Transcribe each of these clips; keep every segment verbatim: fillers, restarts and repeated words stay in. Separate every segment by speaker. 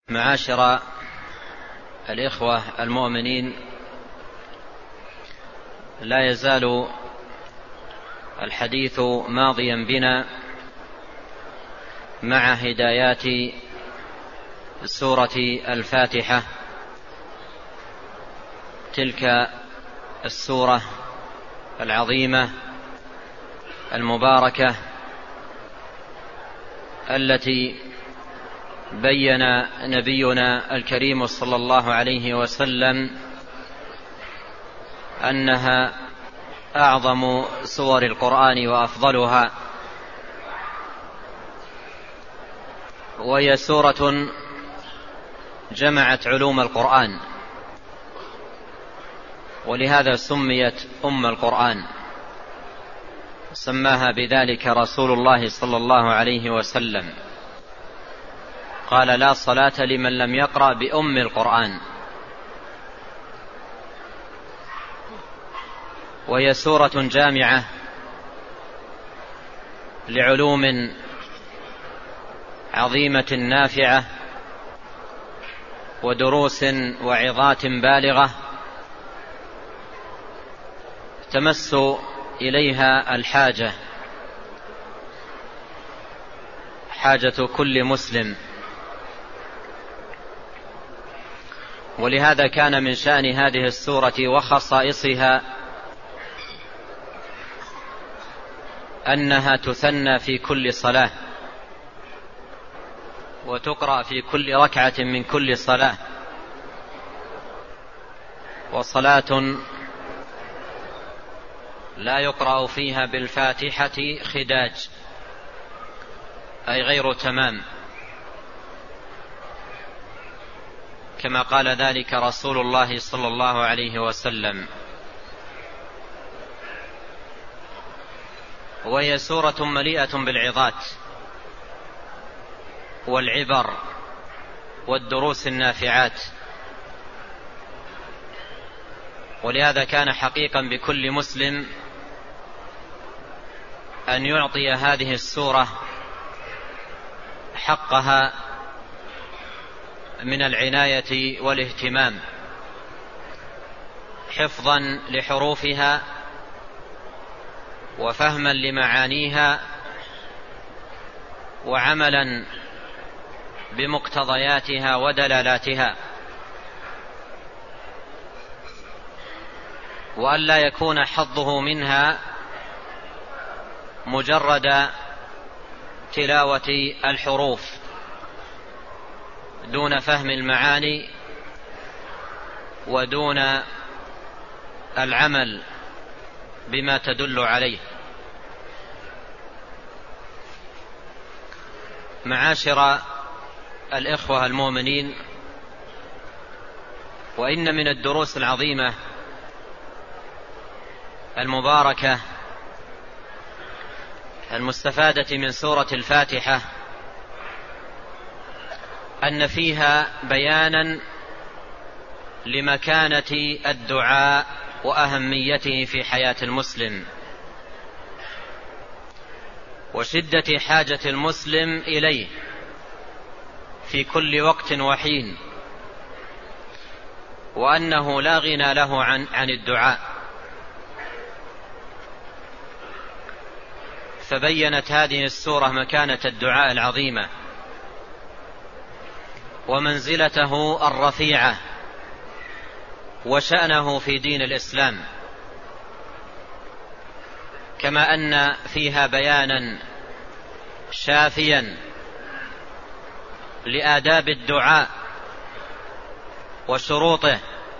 Speaker 1: معاشر الإخوة المؤمنين، لا يزال الحديث ماضيا بنا مع هدايات سورة الفاتحة، تلك السورة العظيمة المباركة التي بين نبينا الكريم صلى الله عليه وسلم أنها أعظم سور القرآن وأفضلها، وهي سورة جمعت علوم القرآن، ولهذا سميت أم القرآن، سماها بذلك رسول الله صلى الله عليه وسلم، قال: لا صلاة لمن لم يقرأ بأم القرآن. وهي سورة جامعة لعلوم عظيمة نافعة ودروس وعظات بالغة تمس إليها الحاجة، حاجة كل مسلم. ولهذا كان من شأن هذه السورة وخصائصها أنها تثنى في كل صلاة، وتقرأ في كل ركعة من كل صلاة، وصلاة لا يقرأ فيها بالفاتحة خداج، أي غير تمام، كما قال ذلك رسول الله صلى الله عليه وسلم. وهي سورة مليئة بالعظات والعبر والدروس النافعات، ولهذا كان حقيقا بكل مسلم أن يعطي هذه السورة حقها من العناية والاهتمام، حفظا لحروفها وفهما لمعانيها وعملا بمقتضياتها ودلالاتها، وأن لا يكون حظه منها مجرد تلاوة الحروف دون فهم المعاني ودون العمل بما تدل عليه. معاشر الإخوة المؤمنين، وإن من الدروس العظيمة المباركة المستفادة من سورة الفاتحة أن فيها بيانا لمكانة الدعاء وأهميته في حياة المسلم، وشدة حاجة المسلم إليه في كل وقت وحين، وأنه لا غنى له عن, عن الدعاء. فبينت هذه السورة مكانة الدعاء العظيمة ومنزلته الرفيعة وشأنه في دين الإسلام، كما أن فيها بيانا شافيا لآداب الدعاء وشروطه،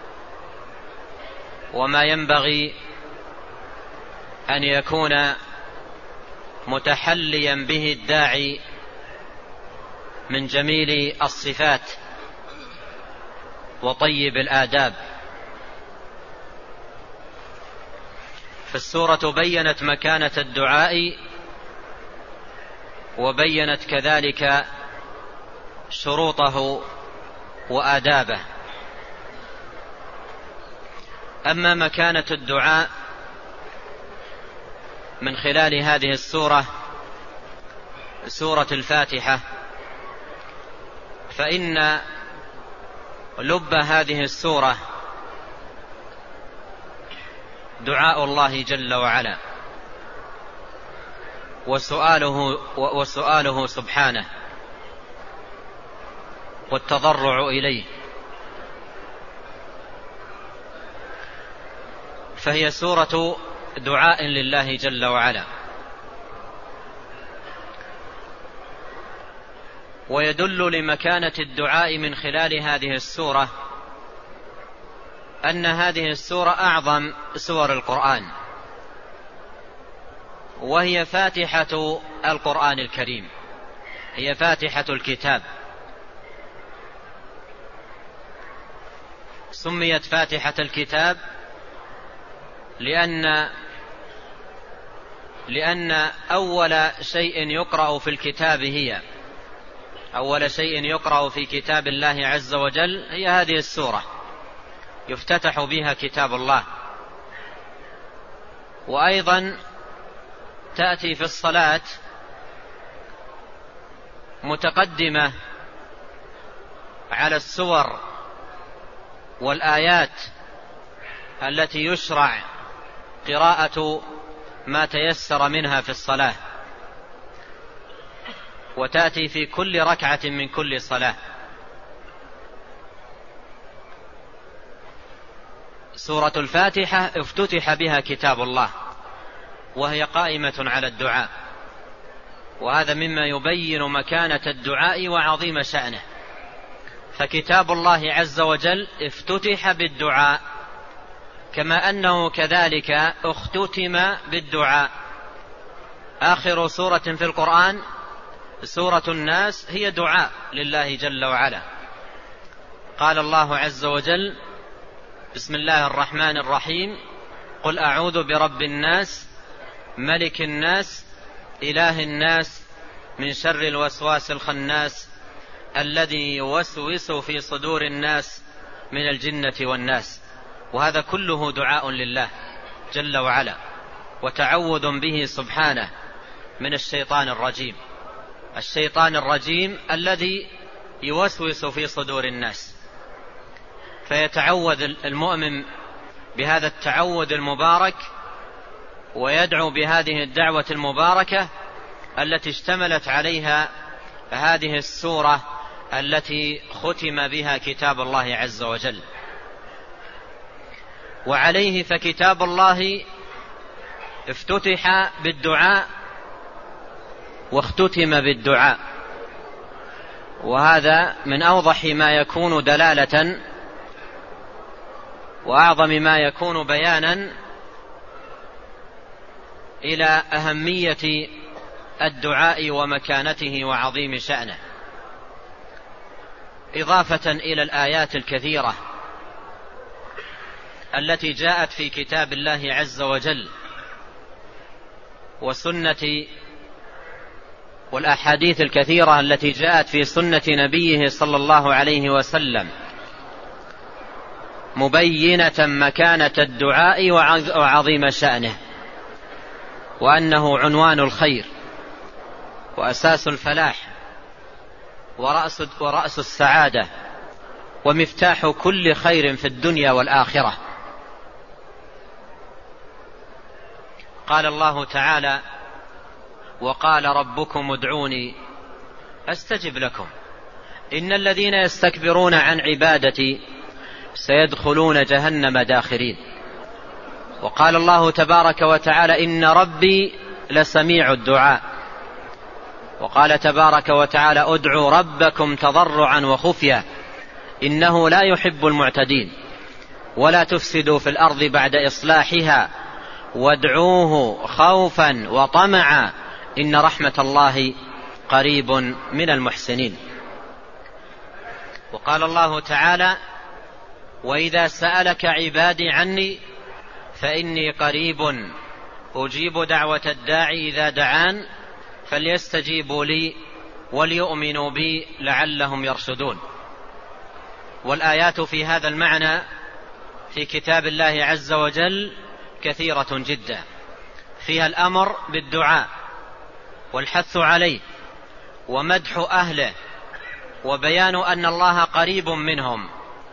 Speaker 1: وما ينبغي أن يكون متحليا به الداعي من جميل الصفات وطيب الآداب. فالسورة بيّنت مكانة الدعاء، وبيّنت كذلك شروطه وآدابه. أما مكانة الدعاء من خلال هذه السورة، سورة الفاتحة، فإن لب هذه السورة دعاء الله جل وعلا وسؤاله, وسؤاله سبحانه والتضرع إليه. فهي سورة دعاء لله جل وعلا. ويدل لمكانة الدعاء من خلال هذه السورة أن هذه السورة أعظم سور القرآن، وهي فاتحة القرآن الكريم، هي فاتحة الكتاب. سميت فاتحة الكتاب لأن لأن أول شيء يقرأ في الكتاب هي أول شيء يقرأ في كتاب الله عز وجل هي هذه السورة، يفتتح بها كتاب الله. وأيضا تأتي في الصلاة متقدمة على السور والآيات التي يشرع قراءة ما تيسر منها في الصلاة، وتأتي في كل ركعة من كل صلاة. سورة الفاتحة افتتح بها كتاب الله، وهي قائمة على الدعاء، وهذا مما يبين مكانة الدعاء وعظيم شأنه. فكتاب الله عز وجل افتتح بالدعاء، كما أنه كذلك اختتم بالدعاء. آخر سورة في القرآن سورة الناس هي دعاء لله جل وعلا. قال الله عز وجل: بسم الله الرحمن الرحيم، قل أعوذ برب الناس ملك الناس إله الناس من شر الوسواس الخناس الذي يوسوس في صدور الناس من الجنة والناس. وهذا كله دعاء لله جل وعلا، وتعوذ به سبحانه من الشيطان الرجيم، الشيطان الرجيم الذي يوسوس في صدور الناس. فيتعوذ المؤمن بهذا التعوذ المبارك، ويدعو بهذه الدعوة المباركة التي اشتملت عليها هذه السورة التي ختم بها كتاب الله عز وجل. وعليه فكتاب الله افتتح بالدعاء واختتم بالدعاء، وهذا من أوضح ما يكون دلالة وأعظم ما يكون بيانا إلى أهمية الدعاء ومكانته وعظيم شأنه، إضافة إلى الآيات الكثيرة التي جاءت في كتاب الله عز وجل وسنة والأحاديث الكثيرة التي جاءت في سنة نبيه صلى الله عليه وسلم، مبينة مكانة الدعاء وعظيم شأنه، وأنه عنوان الخير وأساس الفلاح ورأس, ورأس السعادة ومفتاح كل خير في الدنيا والآخرة. قال الله تعالى: وقال ربكم ادعوني أستجب لكم إن الذين يستكبرون عن عبادتي سيدخلون جهنم داخرين. وقال الله تبارك وتعالى: إن ربي لسميع الدعاء. وقال تبارك وتعالى: ادعوا ربكم تضرعا وخفيا إنه لا يحب المعتدين ولا تفسدوا في الأرض بعد إصلاحها وادعوه خوفا وطمعا إن رحمة الله قريب من المحسنين. وقال الله تعالى: وإذا سألك عبادي عني فإني قريب أجيب دعوة الداعي إذا دعان فليستجيبوا لي وليؤمنوا بي لعلهم يرشدون. والآيات في هذا المعنى في كتاب الله عز وجل كثيرة جدا، فيها الأمر بالدعاء والحث عليه ومدح أهله وبيان أن الله قريب منهم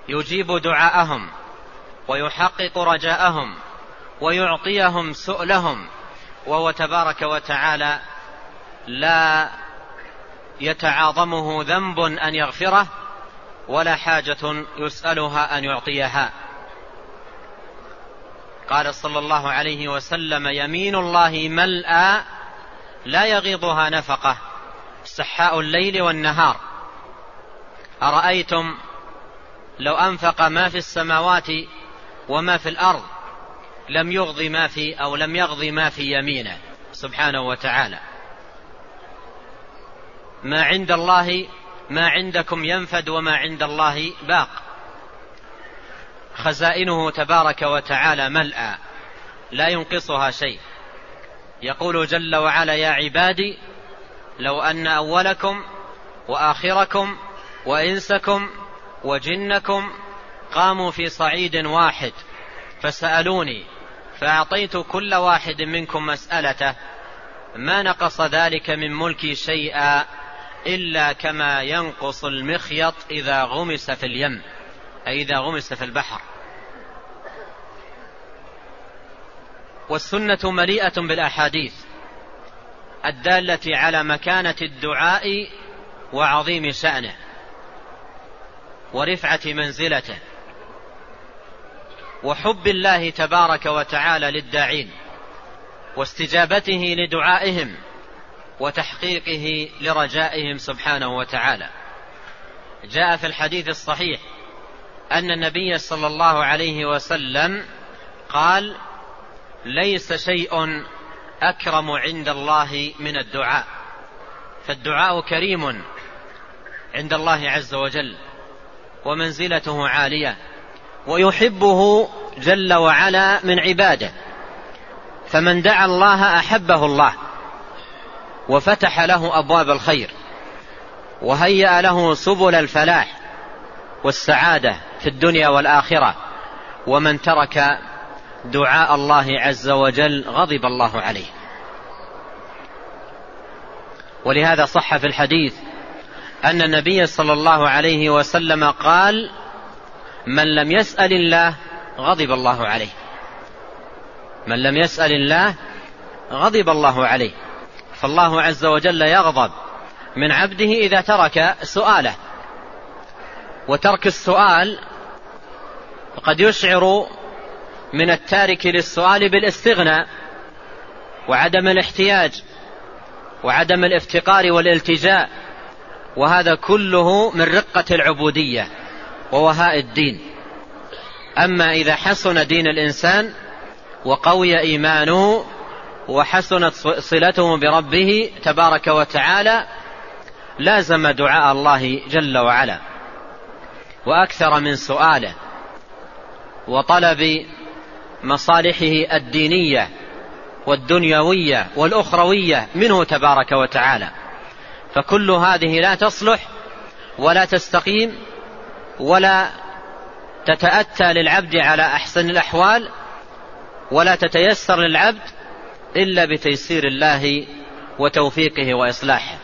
Speaker 1: يجيب دعاءهم ويحقق رجاءهم ويعطيهم سؤلهم، وهو تبارك وتعالى لا يتعاظمه ذنب أن يغفره ولا حاجة يسألها أن يعطيها. قال صلى الله عليه وسلم: يمين الله ملأى لا يغيضها نفقة، سحاء الليل والنهار. أرأيتم لو أنفق ما في السماوات وما في الأرض لم يغض ما في أو لم يغض ما في يمينه سبحانه وتعالى. ما عند الله ما عندكم ينفد وما عند الله باق. خزائنه تبارك وتعالى ملأى لا ينقصها شيء. يقول جل وعلا: يا عبادي لو أن أولكم وآخركم وإنسكم وجنكم قاموا في صعيد واحد فسألوني فأعطيت كل واحد منكم مسألته ما نقص ذلك من ملكي شيئا إلا كما ينقص المخيط إذا غمس في اليم، أي إذا غمس في البحر. والسنة مليئة بالأحاديث الدالة على مكانة الدعاء وعظيم شأنه ورفعة منزلته وحب الله تبارك وتعالى للداعين واستجابته لدعائهم وتحقيقه لرجائهم سبحانه وتعالى. جاء في الحديث الصحيح أن النبي صلى الله عليه وسلم قال: ليس شيء أكرم عند الله من الدعاء، فالدعاء كريم عند الله عز وجل ومنزلته عالية ويحبه جل وعلا من عباده، فمن دعا الله أحبه الله وفتح له أبواب الخير وهيأ له سبل الفلاح والسعادة في الدنيا والآخرة، ومن ترك دعاء الله عز وجل غضب الله عليه. ولهذا صح في الحديث أن النبي صلى الله عليه وسلم قال: من لم يسأل الله غضب الله عليه. من لم يسأل الله غضب الله عليه. فالله عز وجل يغضب من عبده إذا ترك سؤاله، وترك السؤال قد يشعر من التارك للسؤال بالاستغناء وعدم الاحتياج وعدم الافتقار والالتجاء، وهذا كله من رقة العبودية ووهاء الدين. أما إذا حسن دين الإنسان وقوي إيمانه وحسنت صلته بربه تبارك وتعالى لازم دعاء الله جل وعلا وأكثر من سؤاله وطلب مصالحه الدينية والدنيوية والأخروية منه تبارك وتعالى. فكل هذه لا تصلح ولا تستقيم ولا تتأتى للعبد على أحسن الأحوال ولا تتيسر للعبد إلا بتيسير الله وتوفيقه وإصلاحه.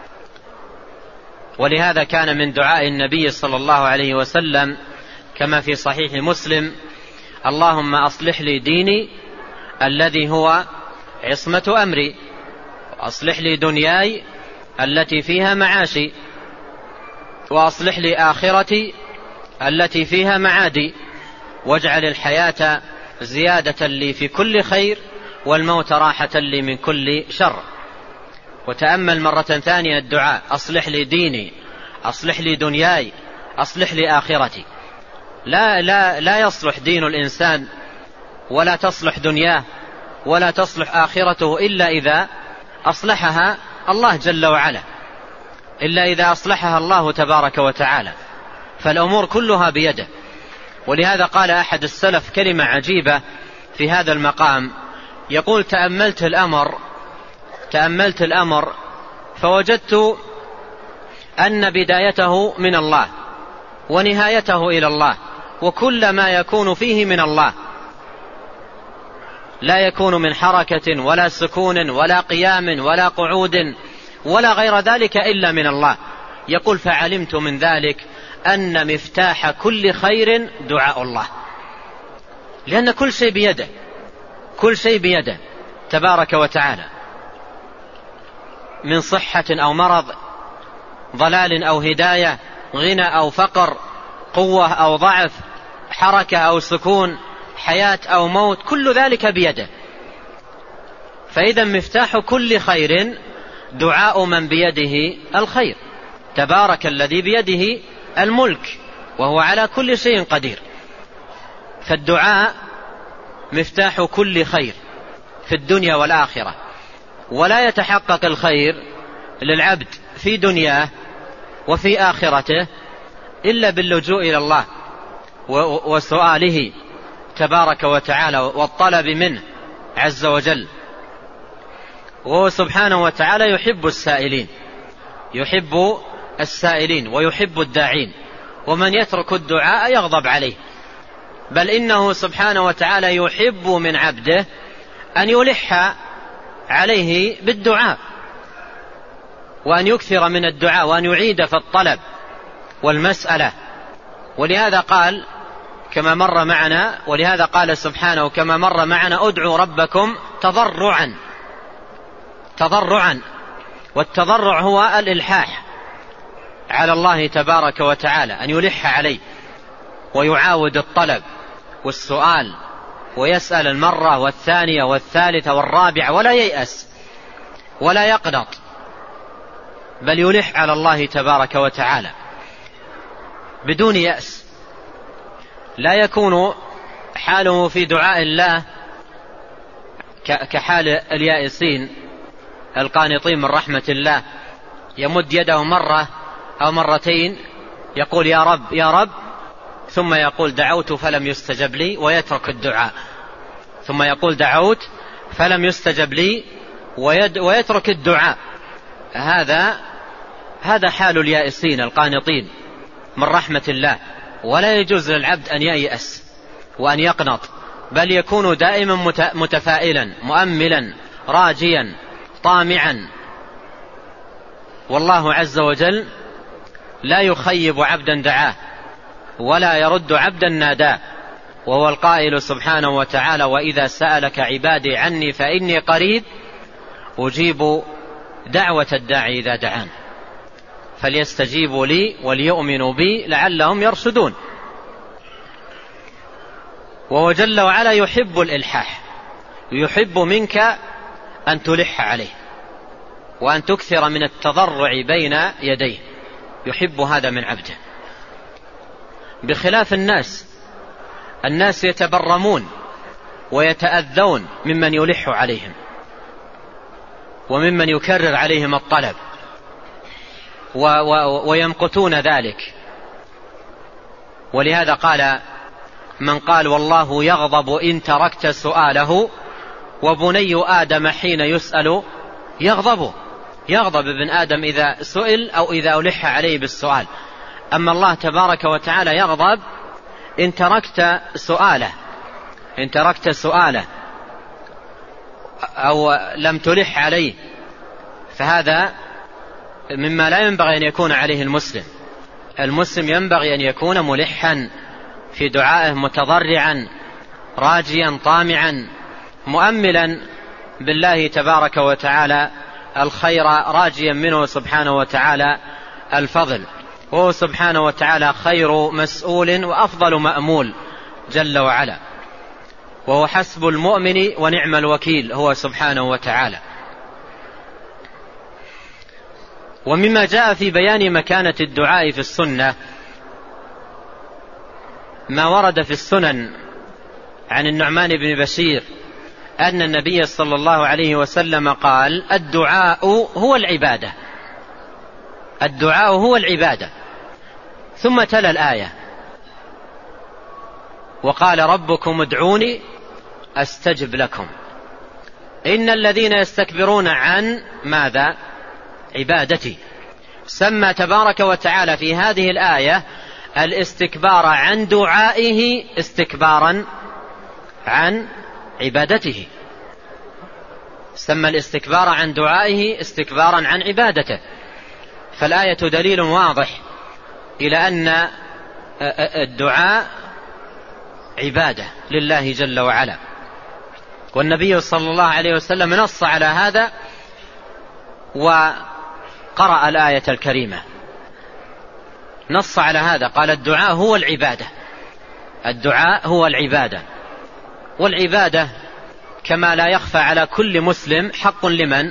Speaker 1: ولهذا كان من دعاء النبي صلى الله عليه وسلم كما في صحيح مسلم: اللهم أصلح لي ديني الذي هو عصمة أمري، وأصلح لي دنياي التي فيها معاشي، وأصلح لي آخرتي التي فيها معادي، واجعل الحياة زيادة لي في كل خير والموت راحة لي من كل شر. وتأمل مرة ثانية الدعاء: أصلح لي ديني، أصلح لي دنياي، أصلح لي آخرتي. لا, لا, لا يصلح دين الإنسان ولا تصلح دنياه ولا تصلح آخرته إلا إذا أصلحها الله جل وعلا، إلا إذا أصلحها الله تبارك وتعالى، فالأمور كلها بيده. ولهذا قال أحد السلف كلمة عجيبة في هذا المقام، يقول: تأملت الأمر تأملت الأمر فوجدت أن بدايته من الله ونهايته إلى الله، وكل ما يكون فيه من الله، لا يكون من حركة ولا سكون ولا قيام ولا قعود ولا غير ذلك إلا من الله. يقول فعلمت من ذلك أن مفتاح كل خير دعاء الله، لأن كل شيء بيده، كل شيء بيده تبارك وتعالى، من صحة أو مرض، ضلال أو هداية، غنى أو فقر، قوة أو ضعف، حركة أو سكون، حياة أو موت، كل ذلك بيده. فإذا مفتاح كل خير دعاء من بيده الخير، تبارك الذي بيده الملك وهو على كل شيء قدير. فالدعاء مفتاح كل خير في الدنيا والآخرة، ولا يتحقق الخير للعبد في دنياه وفي آخرته إلا باللجوء إلى الله وسؤاله تبارك وتعالى والطلب منه عز وجل. وهو سبحانه وتعالى يحب السائلين، يحب السائلين ويحب الداعين، ومن يترك الدعاء يغضب عليه. بل إنه سبحانه وتعالى يحب من عبده أن يلح عليه بالدعاء، وأن يكثر من الدعاء، وأن يعيد في الطلب والمسألة. ولهذا قال كما مر معنا، ولهذا قال سبحانه كما مر معنا ادعوا ربكم تضرعا تضرعا والتضرع هو الإلحاح على الله تبارك وتعالى، أن يلح عليه ويعاود الطلب والسؤال، ويسأل المرة والثانية والثالثة والرابعة، ولا ييأس ولا يقنط، بل يلح على الله تبارك وتعالى بدون يأس. لا يكون حاله في دعاء الله كحال اليائسين القانطين من رحمة الله، يمد يده مرة أو مرتين يقول يا رب يا رب، ثم يقول دعوت فلم يستجب لي ويترك الدعاء، ثم يقول دعوت فلم يستجب لي ويترك الدعاء. هذا هذا حال اليائسين القانطين من رحمة الله. ولا يجوز للعبد أن ييأس وأن يقنط، بل يكون دائما متفائلا مؤملا راجيا طامعا. والله عز وجل لا يخيب عبدا دعاه ولا يرد عبدا ناداه، وهو القائل سبحانه وتعالى وإذا سألك عبادي عني فإني قريب أجيب دعوة الداعي إذا دعان فليستجيبوا لي وليؤمنوا بي لعلهم يرشدون. وهو جل وعلا يحب الإلحاح، يحب منك أن تلح عليه وأن تكثر من التضرع بين يديه، يحب هذا من عبده. بخلاف الناس، الناس يتبرمون ويتأذون ممن يلح عليهم وممن يكرر عليهم الطلب و و ويمقتون ذلك. ولهذا قال من قال والله يغضب إن تركت سؤاله، وبني آدم حين يسأل يغضب. يغضب ابن آدم إذا سئل أو إذا ألح عليه بالسؤال، أما الله تبارك وتعالى يغضب إن تركت سؤاله، إن تركت سؤاله أو لم تلح عليه، فهذا مما لا ينبغي أن يكون عليه المسلم. المسلم ينبغي أن يكون ملحا في دعائه، متضرعا راجيا طامعا مؤملا بالله تبارك وتعالى الخير، راجيا منه سبحانه وتعالى الفضل. وهو سبحانه وتعالى خير مسؤول وأفضل مأمول جل وعلا، وهو حسب المؤمن ونعم الوكيل هو سبحانه وتعالى. ومما جاء في بيان مكانة الدعاء في السنة ما ورد في السنن عن النعمان بن بشير أن النبي صلى الله عليه وسلم قال الدعاء هو العبادة، الدعاء هو العبادة. ثم تلا الآية وقال ربكم ادعوني أستجب لكم إن الذين يستكبرون عن ماذا؟ عبادتي. سمى تبارك وتعالى في هذه الآية الاستكبار عن دعائه استكبارا عن عبادته، سمى الاستكبار عن دعائه استكبارا عن عبادته. فالآية دليل واضح إلى أن الدعاء عبادة لله جل وعلا، والنبي صلى الله عليه وسلم نص على هذا وقرأ الآية الكريمة، نص على هذا، قال الدعاء هو العبادة، الدعاء هو العبادة. والعبادة كما لا يخفى على كل مسلم حق لمن؟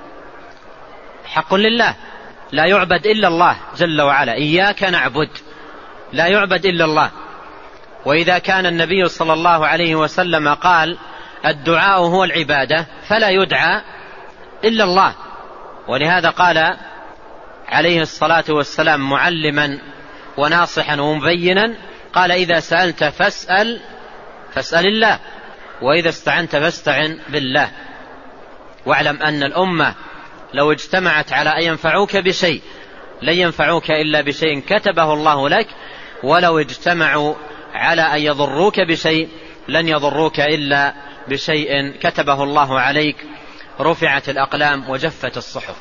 Speaker 1: حق لله، لا يعبد إلا الله جل وعلا، إياك نعبد، لا يعبد إلا الله. وإذا كان النبي صلى الله عليه وسلم قال الدعاء هو العبادة فلا يدعى إلا الله. ولهذا قال عليه الصلاة والسلام معلما وناصحا ومبينا، قال إذا سألت فاسأل فاسأل الله، وإذا استعنت فاستعن بالله، واعلم أن الأمة لو اجتمعت على أن ينفعوك بشيء لن ينفعوك إلا بشيء كتبه الله لك، ولو اجتمعوا على أن يضروك بشيء لن يضروك إلا بشيء كتبه الله عليك. رفعت الأقلام وجفت الصحف.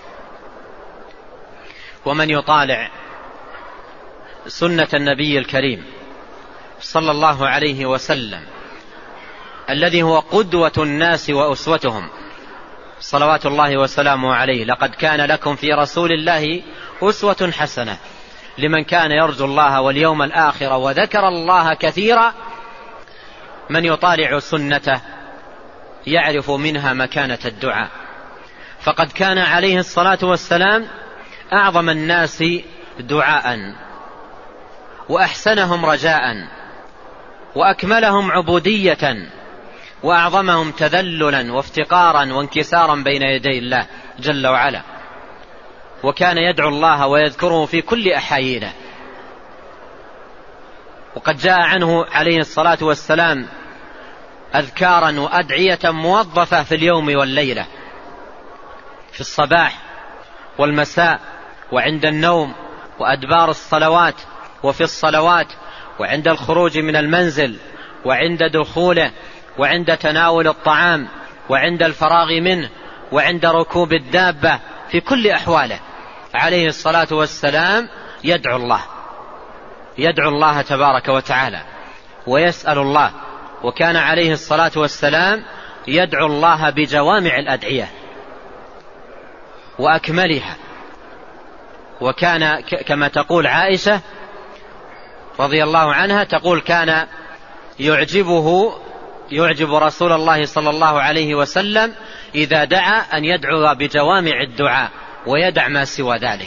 Speaker 1: ومن يطالع سنة النبي الكريم صلى الله عليه وسلم الذي هو قدوة الناس وأسوتهم صلوات الله وسلامه عليه، لقد كان لكم في رسول الله أسوة حسنة لمن كان يرجو الله واليوم الآخر وذكر الله كثيرا. من يطالع سنته يعرف منها مكانة الدعاء، فقد كان عليه الصلاة والسلام أعظم الناس دعاء، وأحسنهم رجاء، وأكملهم عبودية، وأعظمهم تذللا وافتقارا وانكسارا بين يدي الله جل وعلا. وكان يدعو الله ويذكره في كل أحايينه. وقد جاء عنه عليه الصلاة والسلام أذكارا وأدعية موظفة في اليوم والليلة، في الصباح والمساء وعند النوم وأدبار الصلوات وفي الصلوات وعند الخروج من المنزل وعند دخوله وعند تناول الطعام وعند الفراغ منه وعند ركوب الدابة، في كل أحواله عليه الصلاة والسلام يدعو الله، يدعو الله تبارك وتعالى ويسأل الله. وكان عليه الصلاة والسلام يدعو الله بجوامع الأدعية وأكملها. وكان كما تقول عائشة رضي الله عنها، تقول كان يعجبه يعجب رسول الله صلى الله عليه وسلم إذا دعا أن يدعو بجوامع الدعاء ويدع ما سوى ذلك.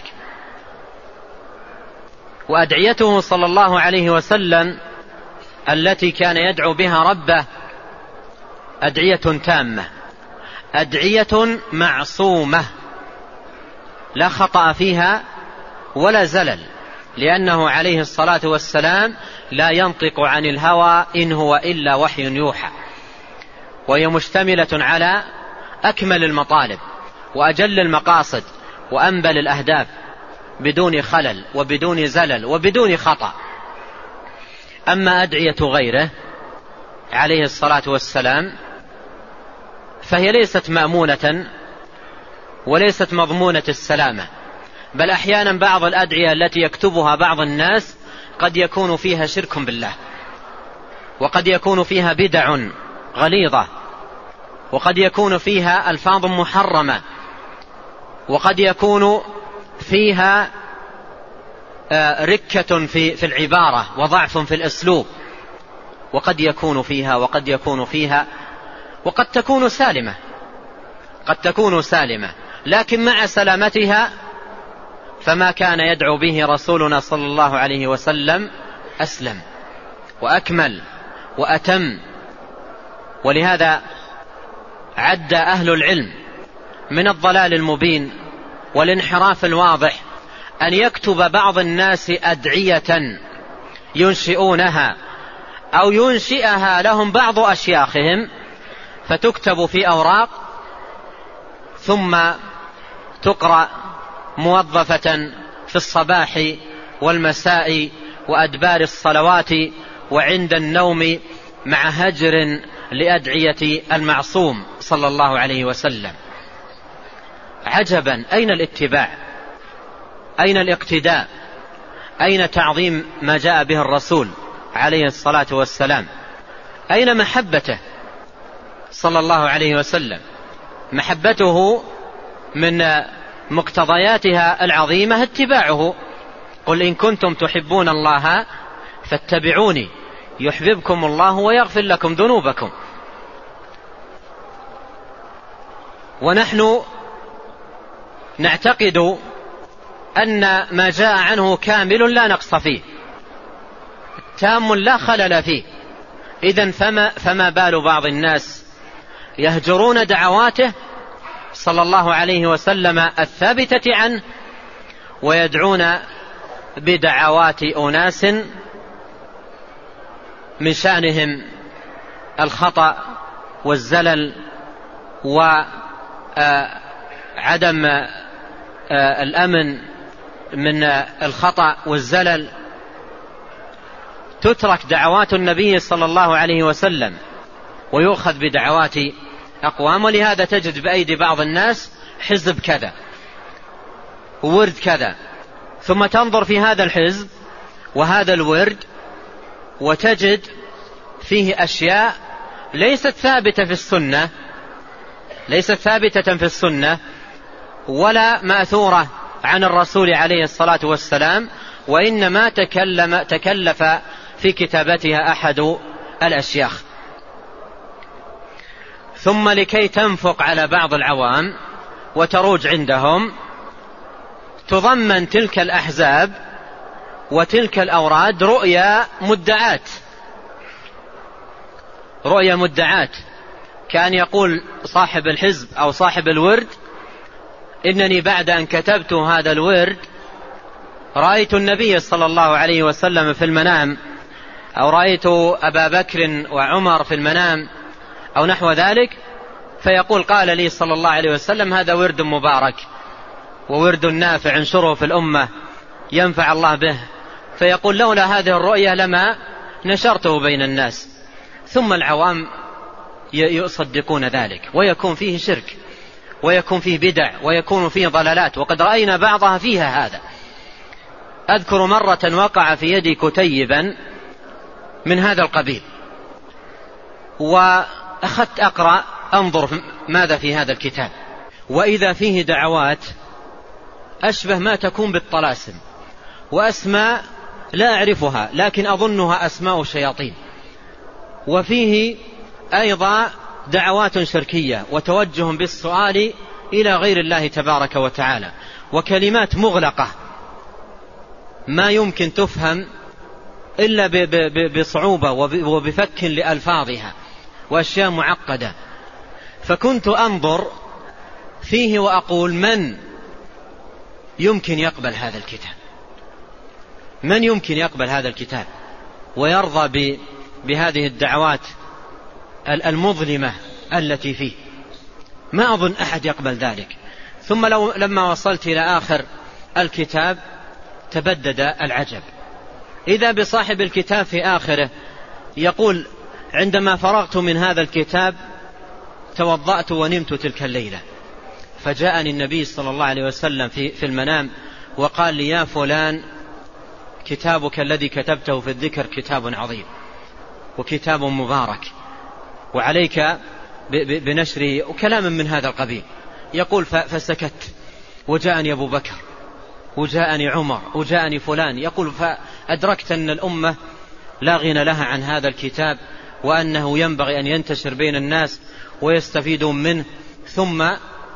Speaker 1: وأدعيته صلى الله عليه وسلم التي كان يدعو بها ربه أدعية تامة، أدعية معصومة لا خطأ فيها ولا زلل، لأنه عليه الصلاة والسلام لا ينطق عن الهوى إن هو إلا وحي يوحى، وهي مشتملة على أكمل المطالب وأجل المقاصد وأنبل الأهداف بدون خلل وبدون زلل وبدون خطأ. أما أدعية غيره عليه الصلاة والسلام فهي ليست مأمونة وليست مضمونة السلامة، بل أحيانا بعض الأدعية التي يكتبها بعض الناس قد يكون فيها شرك بالله، وقد يكون فيها بدع غليظة، وقد يكون فيها ألفاظ محرمة، وقد يكون فيها ركة في في العبارة وضعف في الأسلوب، وقد يكون فيها وقد يكون فيها وقد تكون سالمة، قد تكون سالمة، لكن مع سلامتها فما كان يدعو به رسولنا صلى الله عليه وسلم أسلم وأكمل وأتم. ولهذا عد أهل العلم من الضلال المبين والانحراف الواضح أن يكتب بعض الناس أدعية ينشئونها أو ينشئها لهم بعض أشياخهم، فتكتب في أوراق ثم تقرأ موظفة في الصباح والمساء وأدبار الصلوات وعند النوم، مع هجر لأدعية المعصوم صلى الله عليه وسلم. عجبا، أين الاتباع أين الاقتداء؟ أين تعظيم ما جاء به الرسول عليه الصلاة والسلام؟ أين محبته صلى الله عليه وسلم؟ محبته من مقتضياتها العظيمة اتباعه. قل إن كنتم تحبون الله فاتبعوني يحببكم الله ويغفر لكم ذنوبكم. ونحن نعتقد أن ما جاء عنه كامل لا نقص فيه، تام لا خلل فيه. إذن فما, فما بال بعض الناس يهجرون دعواته صلى الله عليه وسلم الثابتة عنه ويدعون بدعوات أناس من شأنهم الخطأ والزلل وعدم الأمن من الخطأ والزلل. تترك دعوات النبي صلى الله عليه وسلم ويؤخذ بدعوات أقوام. ولهذا تجد بأيدي بعض الناس حزب كذا وورد كذا، ثم تنظر في هذا الحزب وهذا الورد وتجد فيه أشياء ليست ثابتة في السنة، ليست ثابتة في السنة ولا مأثورة عن الرسول عليه الصلاة والسلام، وإنما تكلم تكلف في كتابتها أحد الأشياخ. ثم لكي تنفق على بعض العوام وتروج عندهم تضمن تلك الأحزاب وتلك الأوراد رؤيا مدعات، رؤيا مدعات. كان يقول صاحب الحزب أو صاحب الورد: إنني بعد أن كتبت هذا الورد رأيت النبي صلى الله عليه وسلم في المنام، أو رأيت أبا بكر وعمر في المنام أو نحو ذلك، فيقول: قال لي صلى الله عليه وسلم هذا ورد مبارك وورد نافع انشره في الأمة ينفع الله به. فيقول: لولا هذه الرؤية لما نشرته بين الناس. ثم العوام يصدقون ذلك ويكون فيه شرك ويكون فيه بدع ويكون فيه ضلالات، وقد رأينا بعضها فيها هذا. أذكر مرة وقع في يدي كتيبا من هذا القبيل، وأخذت أقرأ أنظر ماذا في هذا الكتاب، وإذا فيه دعوات أشبه ما تكون بالطلاسم، وأسماء لا أعرفها لكن أظنها أسماء شياطين، وفيه أيضا دعوات شركية وتوجه بالسؤال إلى غير الله تبارك وتعالى، وكلمات مغلقة ما يمكن تفهم إلا بصعوبة وبفك لألفاظها، وأشياء معقدة. فكنت أنظر فيه وأقول: من يمكن يقبل هذا الكتاب؟ من يمكن يقبل هذا الكتاب ويرضى بهذه الدعوات المظلمة التي فيه؟ ما أظن أحد يقبل ذلك. ثم لو لما وصلت إلى آخر الكتاب تبدد العجب، إذا بصاحب الكتاب في آخره يقول: عندما فرغت من هذا الكتاب توضأت ونمت تلك الليلة، فجاءني النبي صلى الله عليه وسلم في, في المنام وقال لي: يا فلان، كتابك الذي كتبته في الذكر كتاب عظيم وكتاب مبارك، وعليك بنشره، وكلام من هذا القبيل. يقول: فسكت، وجاءني أبو بكر وجاءني عمر وجاءني فلان. يقول: فأدركت أن الأمة لا غنى لها عن هذا الكتاب، وأنه ينبغي أن ينتشر بين الناس ويستفيدون منه، ثم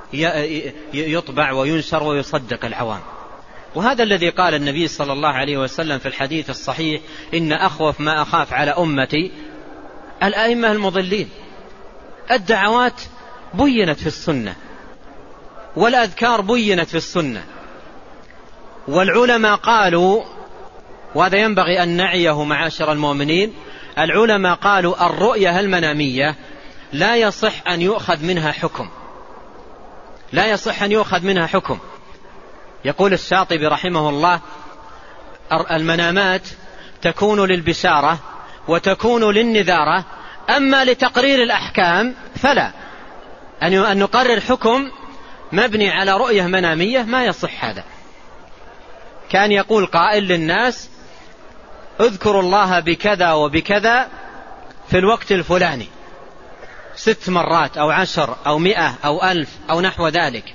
Speaker 1: يطبع وينشر ويصدق العوام. وهذا الذي قال النبي صلى الله عليه وسلم في الحديث الصحيح: إن أخوف ما أخاف على أمتي الأئمة المضلين. الدعوات بينت في السنة، والأذكار بينت في السنة، والعلماء قالوا، وهذا ينبغي أن نعيه معاشر المؤمنين، العلماء قالوا: الرؤية المنامية لا يصح أن يؤخذ منها حكم، لا يصح أن يؤخذ منها حكم. يقول الشاطبي رحمه الله: المنامات تكون للبشارة وتكون للنذارة، أما لتقرير الأحكام فلا. أن نقرر حكم مبني على رؤية منامية ما يصح هذا. كان يقول قائل للناس اذكروا الله بكذا وبكذا في الوقت الفلاني ست مرات أو عشر أو مئة أو ألف أو نحو ذلك.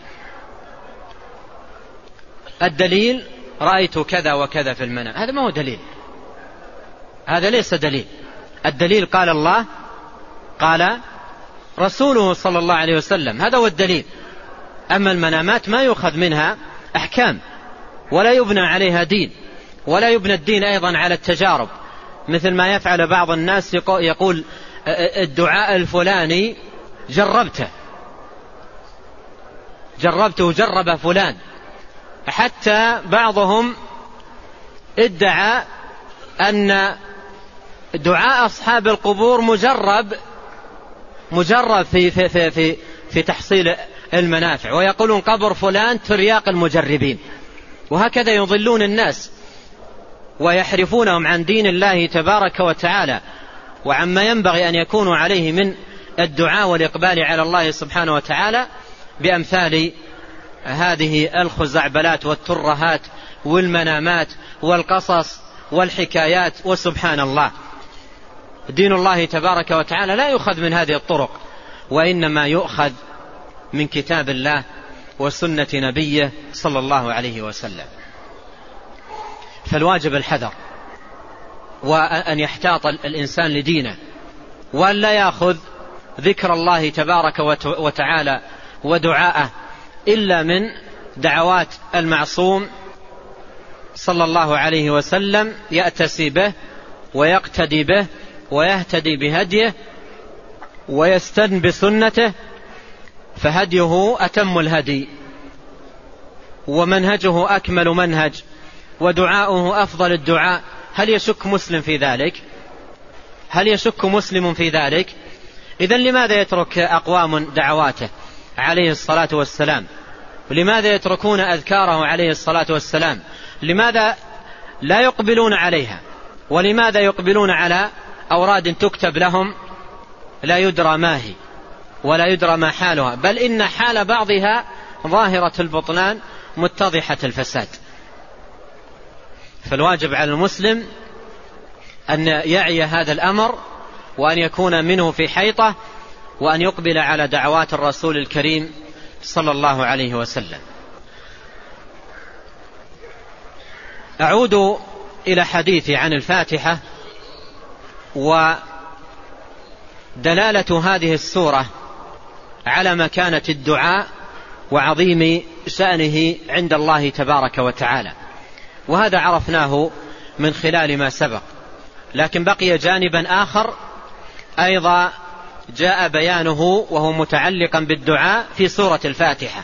Speaker 1: الدليل رأيت كذا وكذا في المنام. هذا ما هو دليل، هذا ليس دليل. الدليل قال الله قال رسوله صلى الله عليه وسلم، هذا هو الدليل. أما المنامات ما يؤخذ منها أحكام ولا يبنى عليها دين، ولا يبنى الدين أيضا على التجارب، مثل ما يفعل بعض الناس يقول الدعاء الفلاني جربته جربته جرب فلان. حتى بعضهم ادعى أن دعاء أصحاب القبور مجرب مجرب في, في, في, في, في تحصيل المنافع، ويقولون قبر فلان ترياق المجربين، وهكذا يضلون الناس ويحرفونهم عن دين الله تبارك وتعالى وعما ينبغي أن يكونوا عليه من الدعاء والإقبال على الله سبحانه وتعالى بأمثال هذه الخزعبلات والترهات والمنامات والقصص والحكايات. وسبحان الله، دين الله تبارك وتعالى لا يؤخذ من هذه الطرق، وإنما يؤخذ من كتاب الله وسنة نبيه صلى الله عليه وسلم. فالواجب الحذر، وأن يحتاط الإنسان لدينه، وأن لا يأخذ ذكر الله تبارك وتعالى ودعاءه إلا من دعوات المعصوم صلى الله عليه وسلم، يأتسي به ويقتدي به ويهتدي بهديه ويستن بسنته، فهديه أتم الهدي ومنهجه أكمل منهج ودعاؤه أفضل الدعاء. هل يشك مسلم في ذلك؟ هل يشك مسلم في ذلك؟ إذن لماذا يترك أقوام دعواته عليه الصلاة والسلام؟ ولماذا يتركون أذكاره عليه الصلاة والسلام؟ لماذا لا يقبلون عليها؟ ولماذا يقبلون على أوراد تكتب لهم لا يدرى ما هي ولا يدرى ما حالها، بل إن حال بعضها ظاهرة البطلان متضحة الفساد؟ فالواجب على المسلم أن يعي هذا الأمر، وأن يكون منه في حيطة، وأن يقبل على دعوات الرسول الكريم صلى الله عليه وسلم. أعود إلى حديثي عن الفاتحة ودلالة هذه السورة على مكانة الدعاء وعظيم شأنه عند الله تبارك وتعالى، وهذا عرفناه من خلال ما سبق. لكن بقي جانبا آخر أيضا جاء بيانه وهو متعلقا بالدعاء في سورة الفاتحة،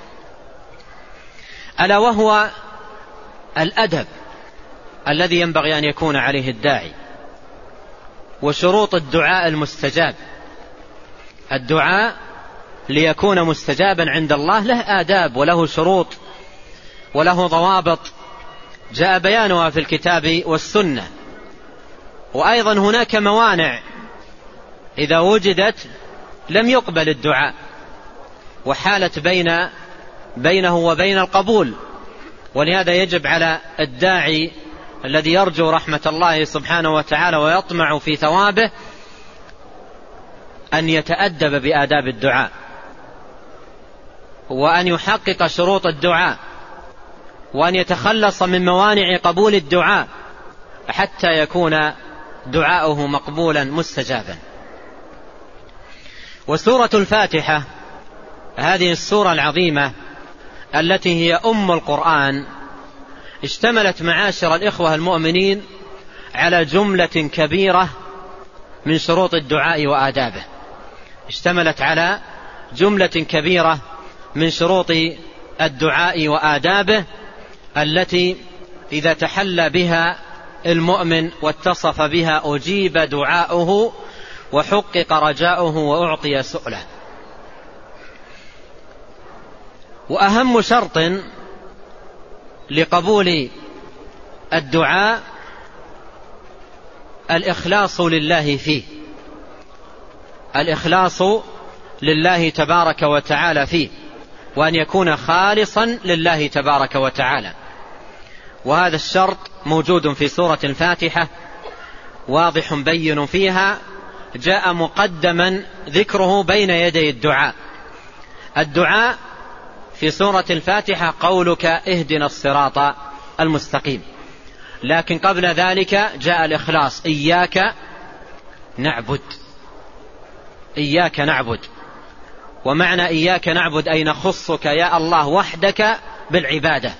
Speaker 1: ألا وهو الأدب الذي ينبغي أن يكون عليه الداعي، وشروط الدعاء المستجاب. الدعاء ليكون مستجابا عند الله له آداب وله شروط وله ضوابط جاء بيانها في الكتاب والسنة. وأيضا هناك موانع إذا وجدت لم يقبل الدعاء، وحالت بين بينه وبين القبول. ولهذا يجب على الداعي الذي يرجو رحمة الله سبحانه وتعالى ويطمع في ثوابه أن يتأدب بآداب الدعاء، وأن يحقق شروط الدعاء، وأن يتخلص من موانع قبول الدعاء حتى يكون دعاؤه مقبولا مستجابا. وسورة الفاتحة هذه السورة العظيمة التي هي أم القرآن اشتملت معاشر الإخوة المؤمنين على جملة كبيرة من شروط الدعاء وآدابه، اشتملت على جملة كبيرة من شروط الدعاء وآدابه التي إذا تحلى بها المؤمن واتصف بها أجيب دعاؤه وحقق رجاؤه وأعطي سؤله. وأهم شرط لقبول الدعاء الإخلاص لله فيه، الإخلاص لله تبارك وتعالى فيه، وأن يكون خالصا لله تبارك وتعالى. وهذا الشرط موجود في سورة الفاتحة واضح بين فيها، جاء مقدما ذكره بين يدي الدعاء. الدعاء في سورة الفاتحة قولك اهدنا الصراط المستقيم، لكن قبل ذلك جاء الإخلاص، إياك نعبد، إياك نعبد. ومعنى إياك نعبد أي نخصك يا الله وحدك بالعبادة،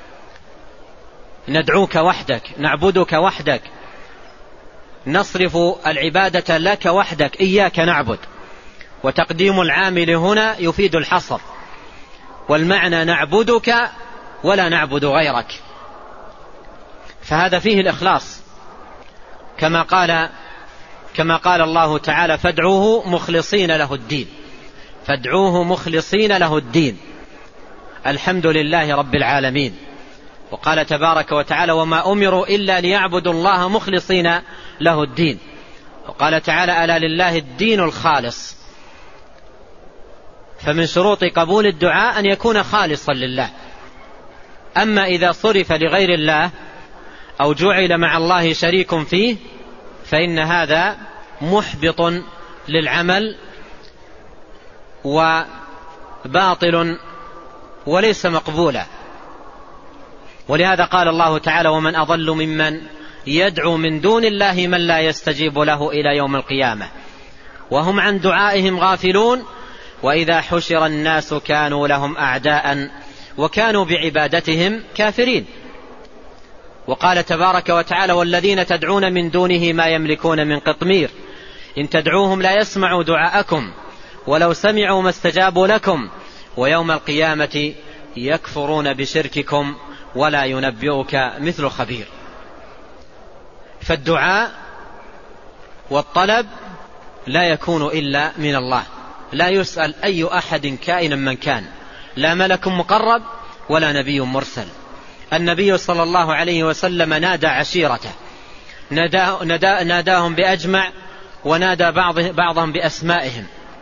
Speaker 1: ندعوك وحدك، نعبدك وحدك، نصرف العبادة لك وحدك، إياك نعبد. وتقديم العامل هنا يفيد الحصر، والمعنى نعبدك ولا نعبد غيرك، فهذا فيه الإخلاص، كما قال كما قال الله تعالى فادعوه مخلصين له الدين، فادعوه مخلصين له الدين، الحمد لله رب العالمين. وقال تبارك وتعالى وما أمروا إلا ليعبدوا الله مخلصين له الدين. وقال تعالى ألا لله الدين الخالص. فمن شروط قبول الدعاء أن يكون خالصا لله. أما إذا صرف لغير الله أو جعل مع الله شريك فيه فإن هذا محبط للعمل وباطل وليس مقبولا. ولهذا قال الله تعالى ومن أضل ممن يدعو من دون الله من لا يستجيب له إلى يوم القيامة وهم عن دعائهم غافلون وإذا حشر الناس كانوا لهم أعداء وكانوا بعبادتهم كافرين. وقال تبارك وتعالى والذين تدعون من دونه ما يملكون من قطمير إن تدعوهم لا يسمعوا دعاءكم ولو سمعوا ما استجابوا لكم ويوم القيامة يكفرون بشرككم ولا ينبئك مثل خبير. فالدعاء والطلب لا يكون إلا من الله، لا يسأل أي أحد كائنا من كان، لا ملك مقرب ولا نبي مرسل. النبي صلى الله عليه وسلم نادى عشيرته، ناداه ندا ناداهم بأجمع ونادى بعض بعضهم بأسمائهم،